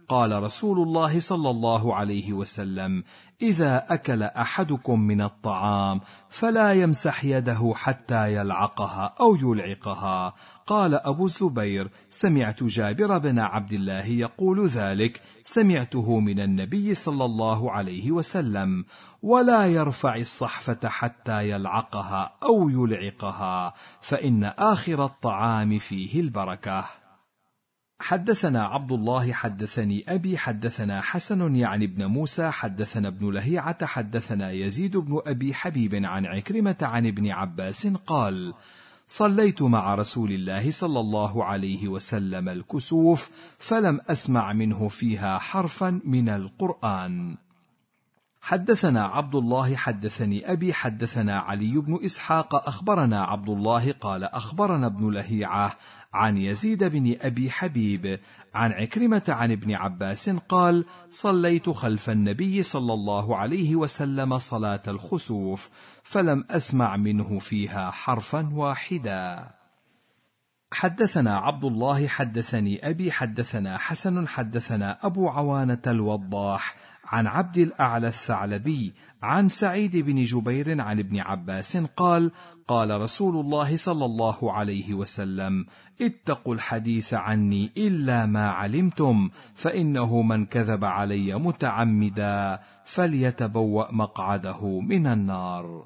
قال رسول الله صلى الله عليه وسلم: إذا أكل أحدكم من الطعام فلا يمسح يده حتى يلعقها أو يلعقها. قال أبو الزبير: سمعت جابر بن عبد الله يقول ذلك، سمعته من النبي صلى الله عليه وسلم. ولا يرفع الصحفة حتى يلعقها أو يلعقها، فإن آخر الطعام فيه البركة. حدثنا عبد الله حدثني أبي حدثنا حسن يعني ابن موسى حدثنا ابن لهيعة حدثنا يزيد بن أبي حبيب عن عكرمة عن ابن عباس قال: صليت مع رسول الله صلى الله عليه وسلم الكسوف فلم أسمع منه فيها حرفا من القرآن. حدثنا عبد الله حدثني أبي حدثنا علي بن إسحاق أخبرنا عبد الله قال أخبرنا ابن لهيعة عن يزيد بن أبي حبيب عن عكرمة عن ابن عباس قال: صليت خلف النبي صلى الله عليه وسلم صلاة الخسوف فلم أسمع منه فيها حرفا واحدا. حدثنا عبد الله حدثني أبي حدثنا حسن حدثنا أبو عوانة الوضاح عن عبد الأعلى الثعلبي عن سعيد بن جبير عن ابن عباس قال: قال رسول الله صلى الله عليه وسلم: اتقوا الحديث عني إلا ما علمتم، فإنه من كذب علي متعمدا فليتبوأ مقعده من النار.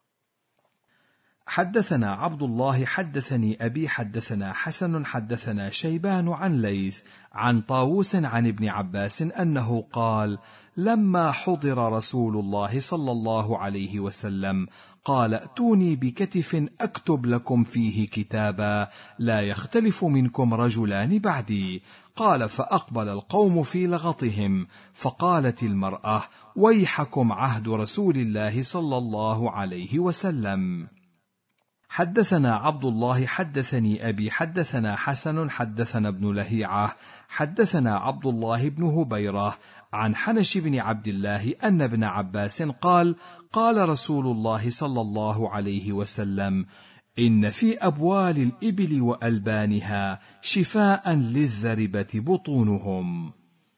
حدثنا عبد الله حدثني أبي حدثنا حسن حدثنا شيبان عن ليث عن طاووس عن ابن عباس أنه قال: لما حضر رسول الله صلى الله عليه وسلم قال: ائتوني بكتف أكتب لكم فيه كتابا لا يختلف منكم رجلان بعدي. قال: فأقبل القوم في لغطهم، فقالت المرأة: ويحكم عهد رسول الله صلى الله عليه وسلم. حدثنا عبد الله حدثني أبي حدثنا حسن حدثنا ابن لهيعة حدثنا عبد الله بن هبيرة عن حنش بن عبد الله أن ابن عباس قال: قال رسول الله صلى الله عليه وسلم: إن في أبوال الإبل وألبانها شفاء للذربة بطونهم.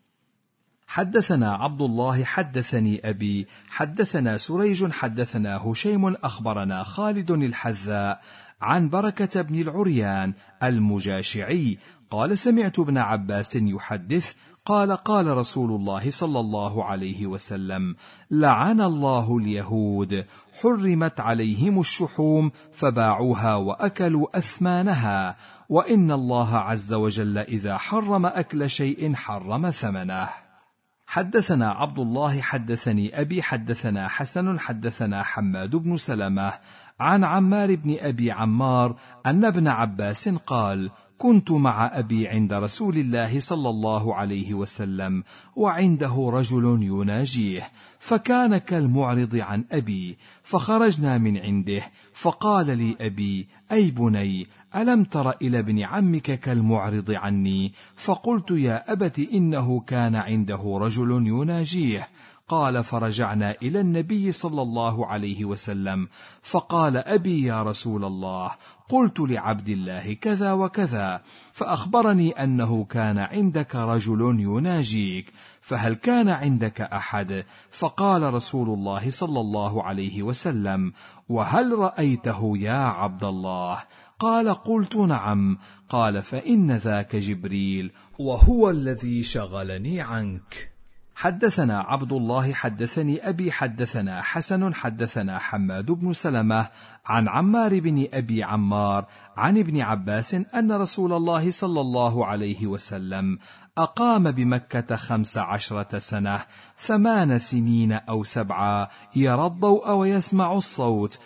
حدثنا عبد الله حدثني أبي حدثنا سريج حدثنا هشيم أخبرنا خالد الحذاء عن بركة بن العريان المجاشعي قال: سمعت ابن عباس يحدث قال: قال رسول الله صلى الله عليه وسلم: لعن الله اليهود، حرمت عليهم الشحوم فباعوها وأكلوا أثمانها، وإن الله عز وجل إذا حرم أكل شيء حرم ثمنه. حدثنا عبد الله حدثني أبي حدثنا حسن حدثنا حماد بن سلمة عن عمار بن أبي عمار أن ابن عباس قال: كنت مع أبي عند رسول الله صلى الله عليه وسلم وعنده رجل يناجيه، فكان كالمعرض عن أبي، فخرجنا من عنده، فقال لي أبي: أي بني، ألم تر إلى ابن عمك كالمعرض عني؟ فقلت: يا أبت إنه كان عنده رجل يناجيه. قال: فرجعنا إلى النبي صلى الله عليه وسلم، فقال أبي: يا رسول الله، قلت لعبد الله كذا وكذا، فأخبرني أنه كان عندك رجل يناجيك، فهل كان عندك أحد؟ فقال رسول الله صلى الله عليه وسلم: وهل رأيته يا عبد الله؟ قال: قلت: نعم. قال: فإن ذاك جبريل، وهو الذي شغلني عنك. حدثنا عبد الله حدثني أبي حدثنا حسن حدثنا حماد بن سلمة عن عمار بن أبي عمار عن ابن عباس أن رسول الله صلى الله عليه وسلم أقام بمكة 15 سنة، 8 سنين أو 7 يرى الضوء ويسمع الصوت،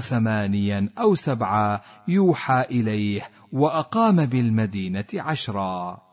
و8 أو 7 يوحى إليه، وأقام بالمدينة 10.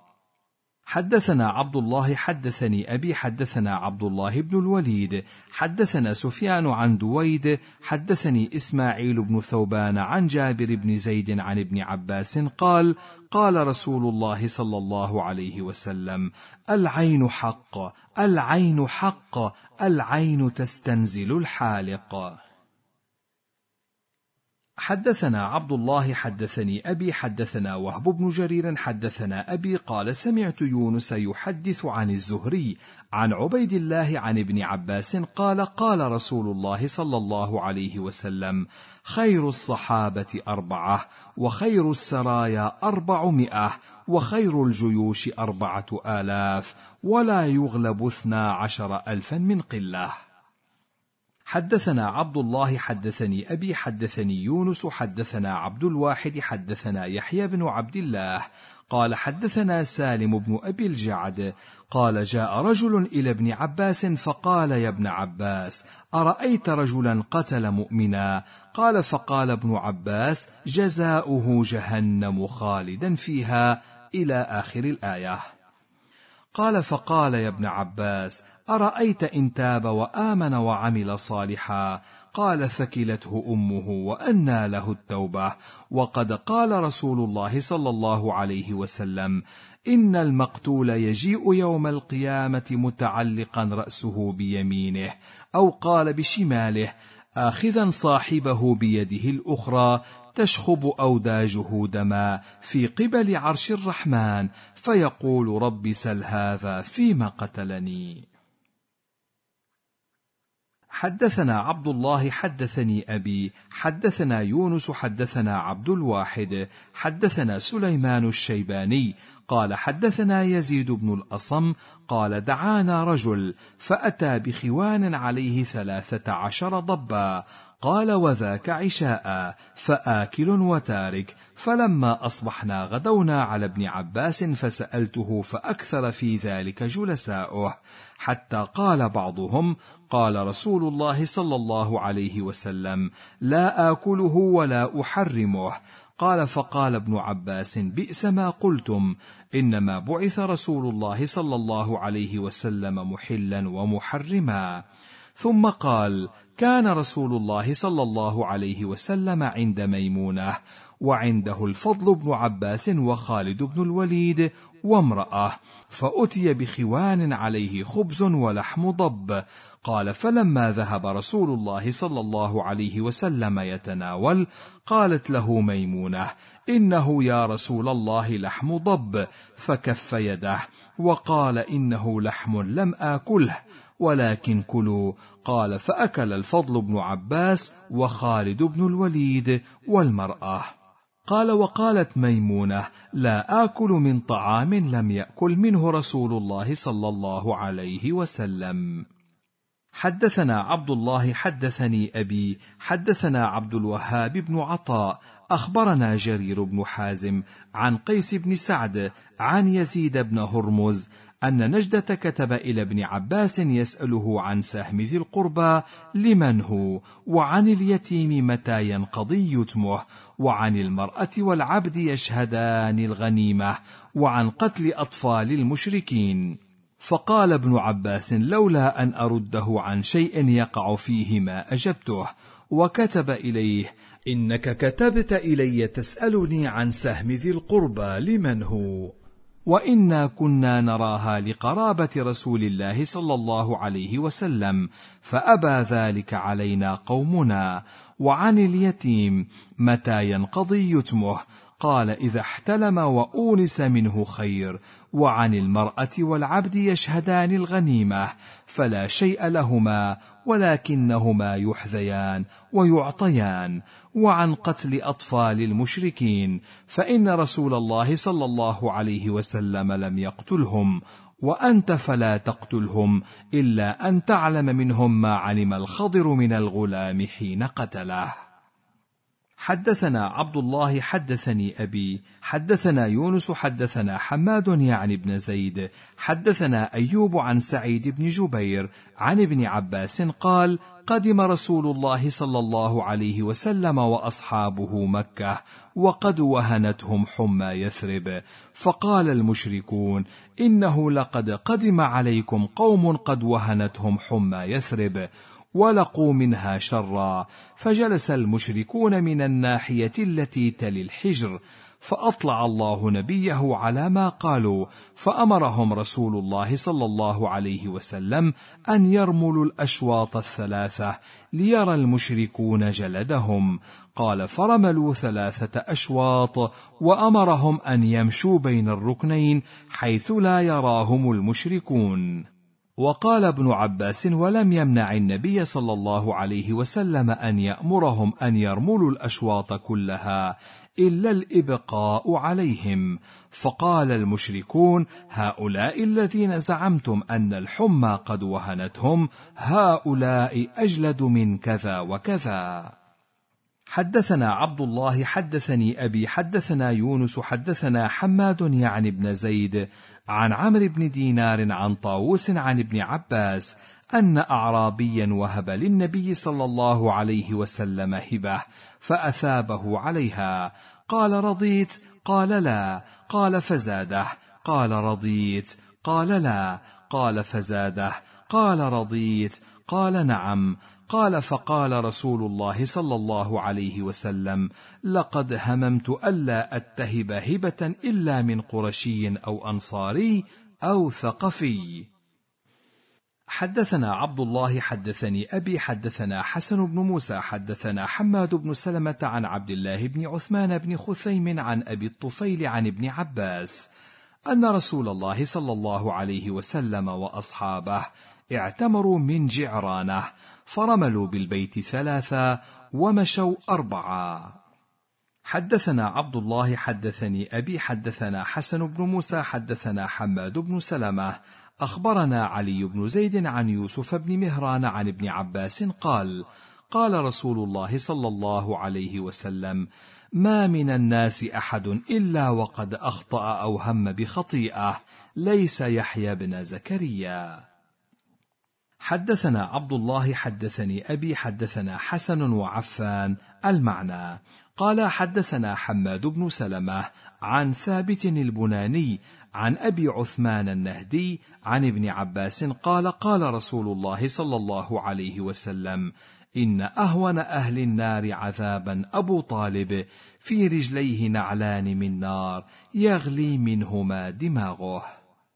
حدثنا عبد الله حدثني أبي حدثنا عبد الله بن الوليد حدثنا سفيان عن دويد حدثني إسماعيل بن ثوبان عن جابر بن زيد عن ابن عباس قال: قال رسول الله صلى الله عليه وسلم: العين حق، العين حق، العين تستنزل الحالق. حدثنا عبد الله حدثني أبي حدثنا وهب بن جرير حدثنا أبي قال سمعت يونس يحدث عن الزهري عن عبيد الله عن ابن عباس قال قال رسول الله صلى الله عليه وسلم خير الصحابة 4 وخير السرايا 400 وخير الجيوش 4000 ولا يغلب 12,000 من قلة. حدثنا عبد الله حدثني أبي حدثني يونس حدثنا عبد الواحد حدثنا يحيى بن عبد الله قال حدثنا سالم بن أبي الجعد قال جاء رجل إلى ابن عباس فقال يا ابن عباس أرأيت رجلا قتل مؤمنا؟ قال فقال ابن عباس جزاؤه جهنم خالدا فيها إلى آخر الآية. قال فقال يا ابن عباس أرأيت إن تاب وآمن وعمل صالحا؟ قال فكلته أمه وأنى له التوبة. وقد قال رسول الله صلى الله عليه وسلم إن المقتول يجيء يوم القيامة متعلقا رأسه بيمينه أو قال بشماله آخذا صاحبه بيده الأخرى تشخب أوداجه دما في قبل عرش الرحمن فيقول رب سل هذا فيما قتلني. حدثنا عبد الله حدثني أبي حدثنا يونس حدثنا عبد الواحد حدثنا سليمان الشيباني قال حدثنا يزيد بن الأصم قال دعانا رجل فأتى بخوان عليه 13 ضبا قال وذاك عشاء فآكل وتارك. فلما أصبحنا غدونا على ابن عباس فسألته فأكثر في ذلك جلساؤه حتى قال بعضهم قال رسول الله صلى الله عليه وسلم لا آكله ولا أحرمه. قال فقال ابن عباس بئس ما قلتم إنما بعث رسول الله صلى الله عليه وسلم محلا ومحرما. ثم قال كان رسول الله صلى الله عليه وسلم عند ميمونة وعنده الفضل بن عباس وخالد بن الوليد وامرأة فأتي بخوان عليه خبز ولحم ضب. قال فلما ذهب رسول الله صلى الله عليه وسلم يتناول قالت له ميمونة إنه يا رسول الله لحم ضب فكف يده وقال إنه لحم لم آكله ولكن كلوا. قال فأكل الفضل بن عباس وخالد بن الوليد والمرأة. قال وقالت ميمونة لا آكل من طعام لم يأكل منه رسول الله صلى الله عليه وسلم. حدثنا عبد الله حدثني أبي حدثنا عبد الوهاب بن عطاء أخبرنا جرير بن حازم عن قيس بن سعد عن يزيد بن هرمز أن نجدة كتب إلى ابن عباس يسأله عن سهم ذي القربى لمن هو وعن اليتيم متى ينقضي يتمه وعن المرأة والعبد يشهدان الغنيمة وعن قتل أطفال المشركين. فقال ابن عباس لولا أن أرده عن شيء يقع فيه ما أجبته. وكتب إليه إنك كتبت إلي تسألني عن سهم ذي القربى لمن هو وإنا كنا نراها لقرابة رسول الله صلى الله عليه وسلم فأبى ذلك علينا قومنا. وعن اليتيم متى ينقضي يتمه قال إذا احتلم وأونس منه خير. وعن المرأة والعبد يشهدان الغنيمة فلا شيء لهما ولكنهما يحذيان ويعطيان. وعن قتل أطفال المشركين فإن رسول الله صلى الله عليه وسلم لم يقتلهم وأنت فلا تقتلهم إلا أن تعلم منهم ما علم الخضر من الغلام حين قتله. حدثنا عبد الله حدثني أبي حدثنا يونس حدثنا حماد يعني بن زيد حدثنا أيوب عن سعيد بن جبير عن ابن عباس قال قدم رسول الله صلى الله عليه وسلم وأصحابه مكة وقد وهنتهم حمى يثرب فقال المشركون إنه لقد قدم عليكم قوم قد وهنتهم حمى يثرب ولقوا منها شرا. فجلس المشركون من الناحية التي تلي الحجر فأطلع الله نبيه على ما قالوا، فأمرهم رسول الله صلى الله عليه وسلم أن يرملوا الأشواط الثلاثة ليرى المشركون جلدهم. قال: فرملوا 3 أشواط، وأمرهم أن يمشوا بين الركنين حيث لا يراهم المشركون. وقال ابن عباس: ولم يمنع النبي صلى الله عليه وسلم أن يأمرهم أن يرملوا الأشواط كلها إلا الإبقاء عليهم. فقال المشركون: هؤلاء الذين زعمتم أن الحمى قد وهنتهم، هؤلاء أجلد من كذا وكذا. حدثنا عبد الله حدثني أبي حدثنا يونس حدثنا حماد يعني بن زيد عن عمرو بن دينار عن طاووس عن ابن عباس أن أعرابيا وهب للنبي صلى الله عليه وسلم هبة فأثابه عليها. قال: رضيت؟ قال: لا. قال: فزاده. قال: رضيت؟ قال: لا. قال: فزاده. قال: رضيت؟ قال: نعم. قال: فقال رسول الله صلى الله عليه وسلم: لقد هممت ألا أتهب هبة إلا من قرشي أو أنصاري أو ثقفي. حدثنا عبد الله حدثني أبي حدثنا حسن بن موسى حدثنا حماد بن سلمة عن عبد الله بن عثمان بن خثيم عن أبي الطفيل عن ابن عباس أن رسول الله صلى الله عليه وسلم وأصحابه اعتمروا من جعرانه، فرملوا بالبيت 3 ومشوا 4. حدثنا عبد الله حدثني أبي حدثنا حسن بن موسى حدثنا حماد بن سلمة أخبرنا علي بن زيد عن يوسف بن مهران عن ابن عباس قال: قال رسول الله صلى الله عليه وسلم: ما من الناس أحد إلا وقد أخطأ أو هم بخطيئة، ليس يحيى بن زكريا. حدثنا عبد الله حدثني أبي حدثنا حسن وعفان المعنى. قال: حدثنا حماد بن سلمة عن ثابت البناني عن أبي عثمان النهدي عن ابن عباس قال: قال رسول الله صلى الله عليه وسلم: إن أهون أهل النار عذابا أبو طالب في رجليه نعلان من نار يغلي منهما دماغه.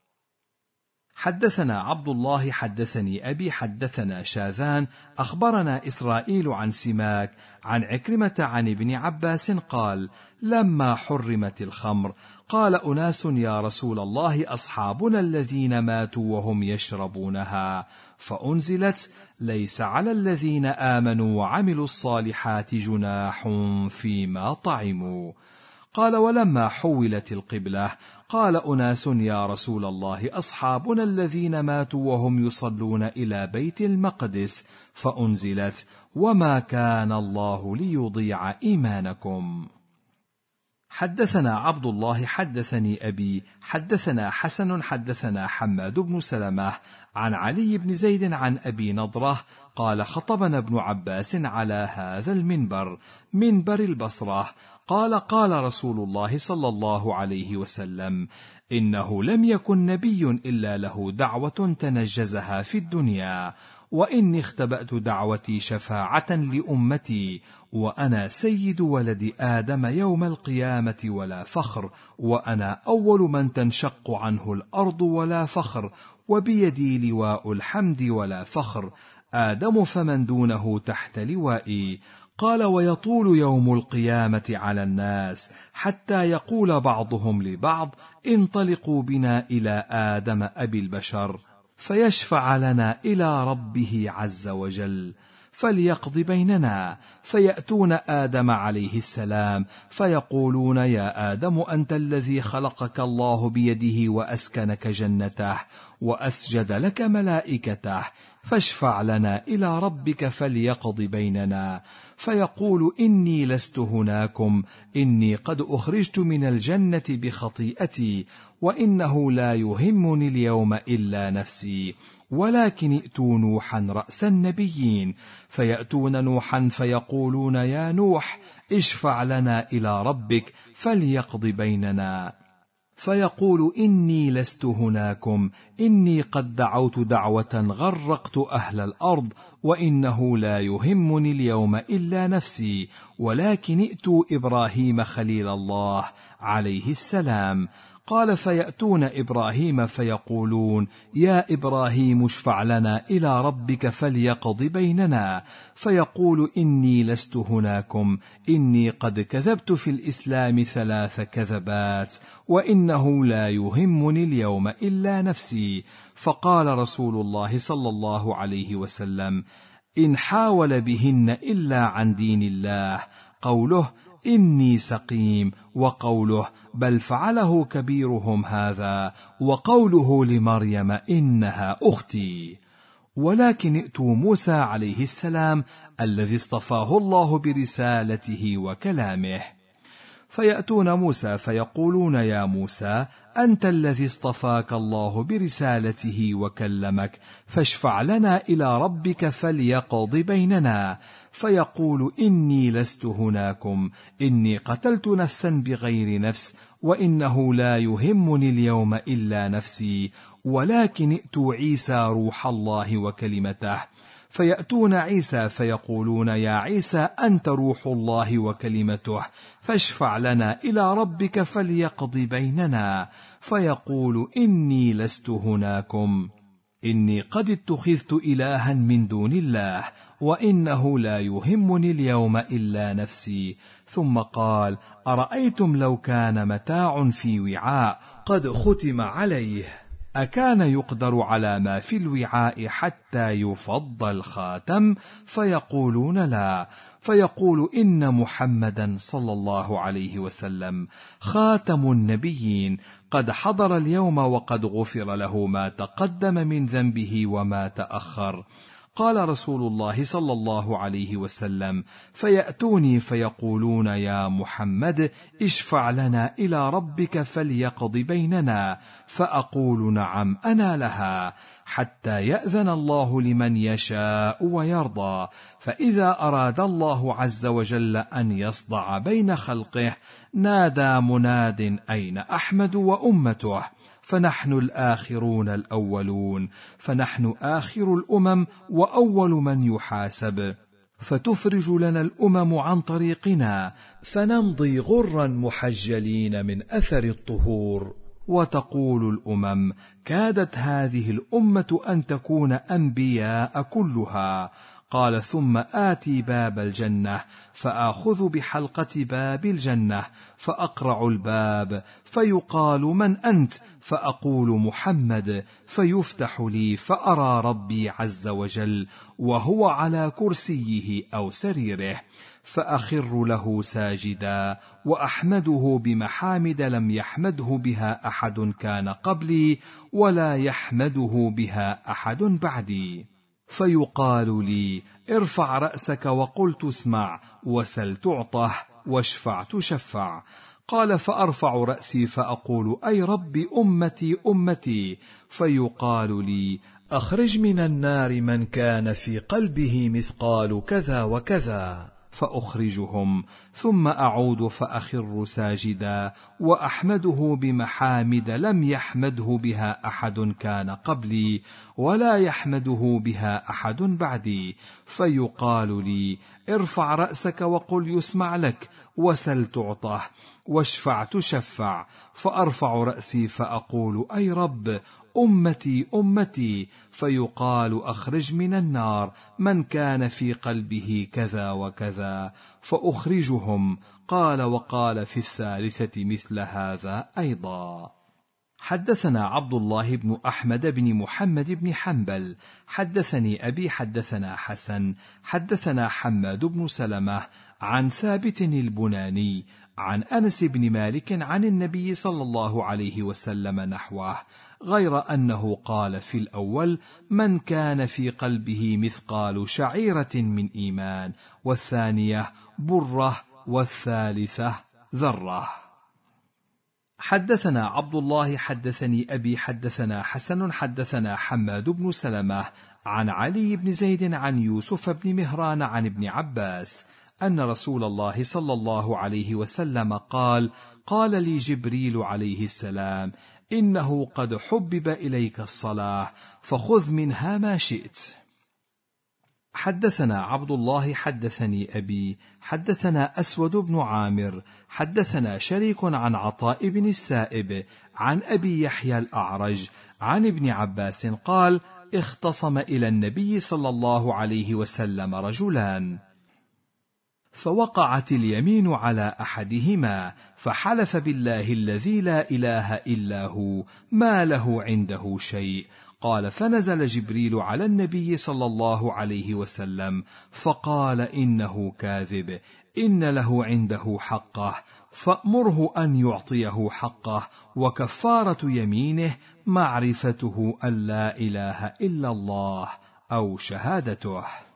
حدثنا عبد الله حدثني أبي حدثنا شاذان أخبرنا إسرائيل عن سماك عن عكرمة عن ابن عباس قال: لما حرمت الخمر قال أناس: يا رسول الله، أصحابنا الذين ماتوا وهم يشربونها، فأنزلت: ليس على الذين آمنوا وعملوا الصالحات جناح فيما طعموا. قال: ولما حولت القبلة قال أناس: يا رسول الله، أصحابنا الذين ماتوا وهم يصلون إلى بيت المقدس، فأنزلت: وما كان الله ليضيع إيمانكم. حدثنا عبد الله حدثني أبي حدثنا حسن حدثنا حماد بن سلمة عن علي بن زيد عن أبي نضرة قال: خطبنا ابن عباس على هذا المنبر، منبر البصرة، قال: قال رسول الله صلى الله عليه وسلم: إنه لم يكن نبي إلا له دعوة تنجزها في الدنيا، وإني اختبأت دعوتي شفاعة لأمتي، وأنا سيد ولد آدم يوم القيامة ولا فخر، وأنا أول من تنشق عنه الأرض ولا فخر، وبيدي لواء الحمد ولا فخر، آدم فمن دونه تحت لوائي. قال: ويطول يوم القيامة على الناس حتى يقول بعضهم لبعض: انطلقوا بنا إلى آدم أبي البشر فيشفع لنا إلى ربه عز وجل، فليقض بيننا. فيأتون آدم عليه السلام فيقولون: يا آدم، أنت الذي خلقك الله بيده وأسكنك جنته وأسجد لك ملائكته، فاشفع لنا إلى ربك فليقض بيننا. فيقول: إني لست هناكم، إني قد أخرجت من الجنة بخطيئتي، وإنه لا يهمني اليوم إلا نفسي، ولكن ائتوا نوحا رأس النبيين. فيأتون نوحا فيقولون: يا نوح، اشفع لنا إلى ربك فليقض بيننا. فيقول: إني لست هناكم، إني قد دعوت دعوة غرقت أهل الأرض، وإنه لا يهمني اليوم إلا نفسي، ولكن ائتوا إبراهيم خليل الله عليه السلام. قال: فيأتون إبراهيم فيقولون: يا إبراهيم اشفع لنا إلى ربك فليقض بيننا. فيقول: إني لست هناكم، إني قد كذبت في الإسلام 3 كذبات، وإنه لا يهمني اليوم إلا نفسي. فقال رسول الله صلى الله عليه وسلم: إن حاول بهن إلا عن دين الله، قوله: إني سقيم، وقوله: بل فعله كبيرهم هذا، وقوله لمريم: إنها أختي. ولكن ائتوا موسى عليه السلام الذي اصطفاه الله برسالته وكلامه. فيأتون موسى فيقولون: يا موسى، أنت الذي اصطفاك الله برسالته وكلمك، فاشفع لنا إلى ربك فليقض بيننا. فيقول: إني لست هناكم، إني قتلت نفسا بغير نفس، وإنه لا يهمني اليوم إلا نفسي، ولكن ائتوا عيسى روح الله وكلمته. فيأتون عيسى فيقولون: يا عيسى، أنت روح الله وكلمته، فاشفع لنا إلى ربك فليقض بيننا. فيقول: إني لست هناكم، إني قد اتخذت إلها من دون الله، وإنه لا يهمني اليوم إلا نفسي. ثم قال: أرأيتم لو كان متاع في وعاء قد ختم عليه، أكان يقدر على ما في الوعاء حتى يفض الخاتم؟ فيقولون: لا. فيقول: إن محمدا صلى الله عليه وسلم خاتم النبيين، قد حضر اليوم وقد غفر له ما تقدم من ذنبه وما تأخر. قال رسول الله صلى الله عليه وسلم: فيأتوني فيقولون: يا محمد، اشفع لنا إلى ربك فليقض بيننا. فأقول: نعم، أنا لها، حتى يأذن الله لمن يشاء ويرضى. فإذا أراد الله عز وجل أن يصدع بين خلقه، نادى مناد: أين أحمد وأمته؟ فنحن الآخرون الأولون، فنحن آخر الأمم وأول من يحاسب، فتفرج لنا الأمم عن طريقنا، فنمضي غرا محجلين من أثر الطهور. وتقول الأمم: كادت هذه الأمة أن تكون أنبياء كلها. قال: ثم آتي باب الجنة فآخذ بحلقة باب الجنة فأقرع الباب، فيقال: من أنت؟ فأقول: محمد. فيفتح لي فأرى ربي عز وجل وهو على كرسيه أو سريره، فأخر له ساجدا وأحمده بمحامد لم يحمده بها أحد كان قبلي ولا يحمده بها أحد بعدي. فيقال لي: ارفع رأسك وقل تسمع، وسل تعطه، واشفع تشفع. قال: فأرفع رأسي فأقول: أي رب، أمتي أمتي. فيقال لي: أخرج من النار من كان في قلبه مثقال كذا وكذا، فأخرجهم، ثم أعود فأخر ساجدا وأحمده بمحامد لم يحمده بها أحد كان قبلي ولا يحمده بها أحد بعدي. فيقال لي: ارفع رأسك وقل يسمع لك، وسل تعطه، واشفع تشفع. فأرفع رأسي فأقول: أي رب، أمتي أمتي. فيقال: أخرج من النار من كان في قلبه كذا وكذا، فأخرجهم. قال: وقال في الثالثة مثل هذا أيضا. حدثنا عبد الله بن أحمد بن محمد بن حنبل حدثني أبي حدثنا حسن حدثنا حماد بن سلمة عن ثابت البناني عن أنس بن مالك عن النبي صلى الله عليه وسلم نحوه، غير أنه قال في الأول: من كان في قلبه مثقال شعيرة من إيمان، والثانية بره، والثالثة ذرة. حدثنا عبد الله حدثني أبي حدثنا حسن حدثنا حماد بن سلمة عن علي بن زيد عن يوسف بن مهران عن ابن عباس أن رسول الله صلى الله عليه وسلم قال لي جبريل عليه السلام: إنه قد حبب إليك الصلاة فخذ منها ما شئت. حدثنا عبد الله حدثني أبي حدثنا أسود بن عامر حدثنا شريك عن عطاء بن السائب عن أبي يحيى الأعرج عن ابن عباس قال: اختصم إلى النبي صلى الله عليه وسلم رجلان، فوقعت اليمين على أحدهما فحلف بالله الذي لا إله إلا هو ما له عنده شيء. قال: فنزل جبريل على النبي صلى الله عليه وسلم فقال: إنه كاذب، إن له عنده حقه، فأمره أن يعطيه حقه، وكفارة يمينه معرفته أن لا إله إلا الله أو شهادته.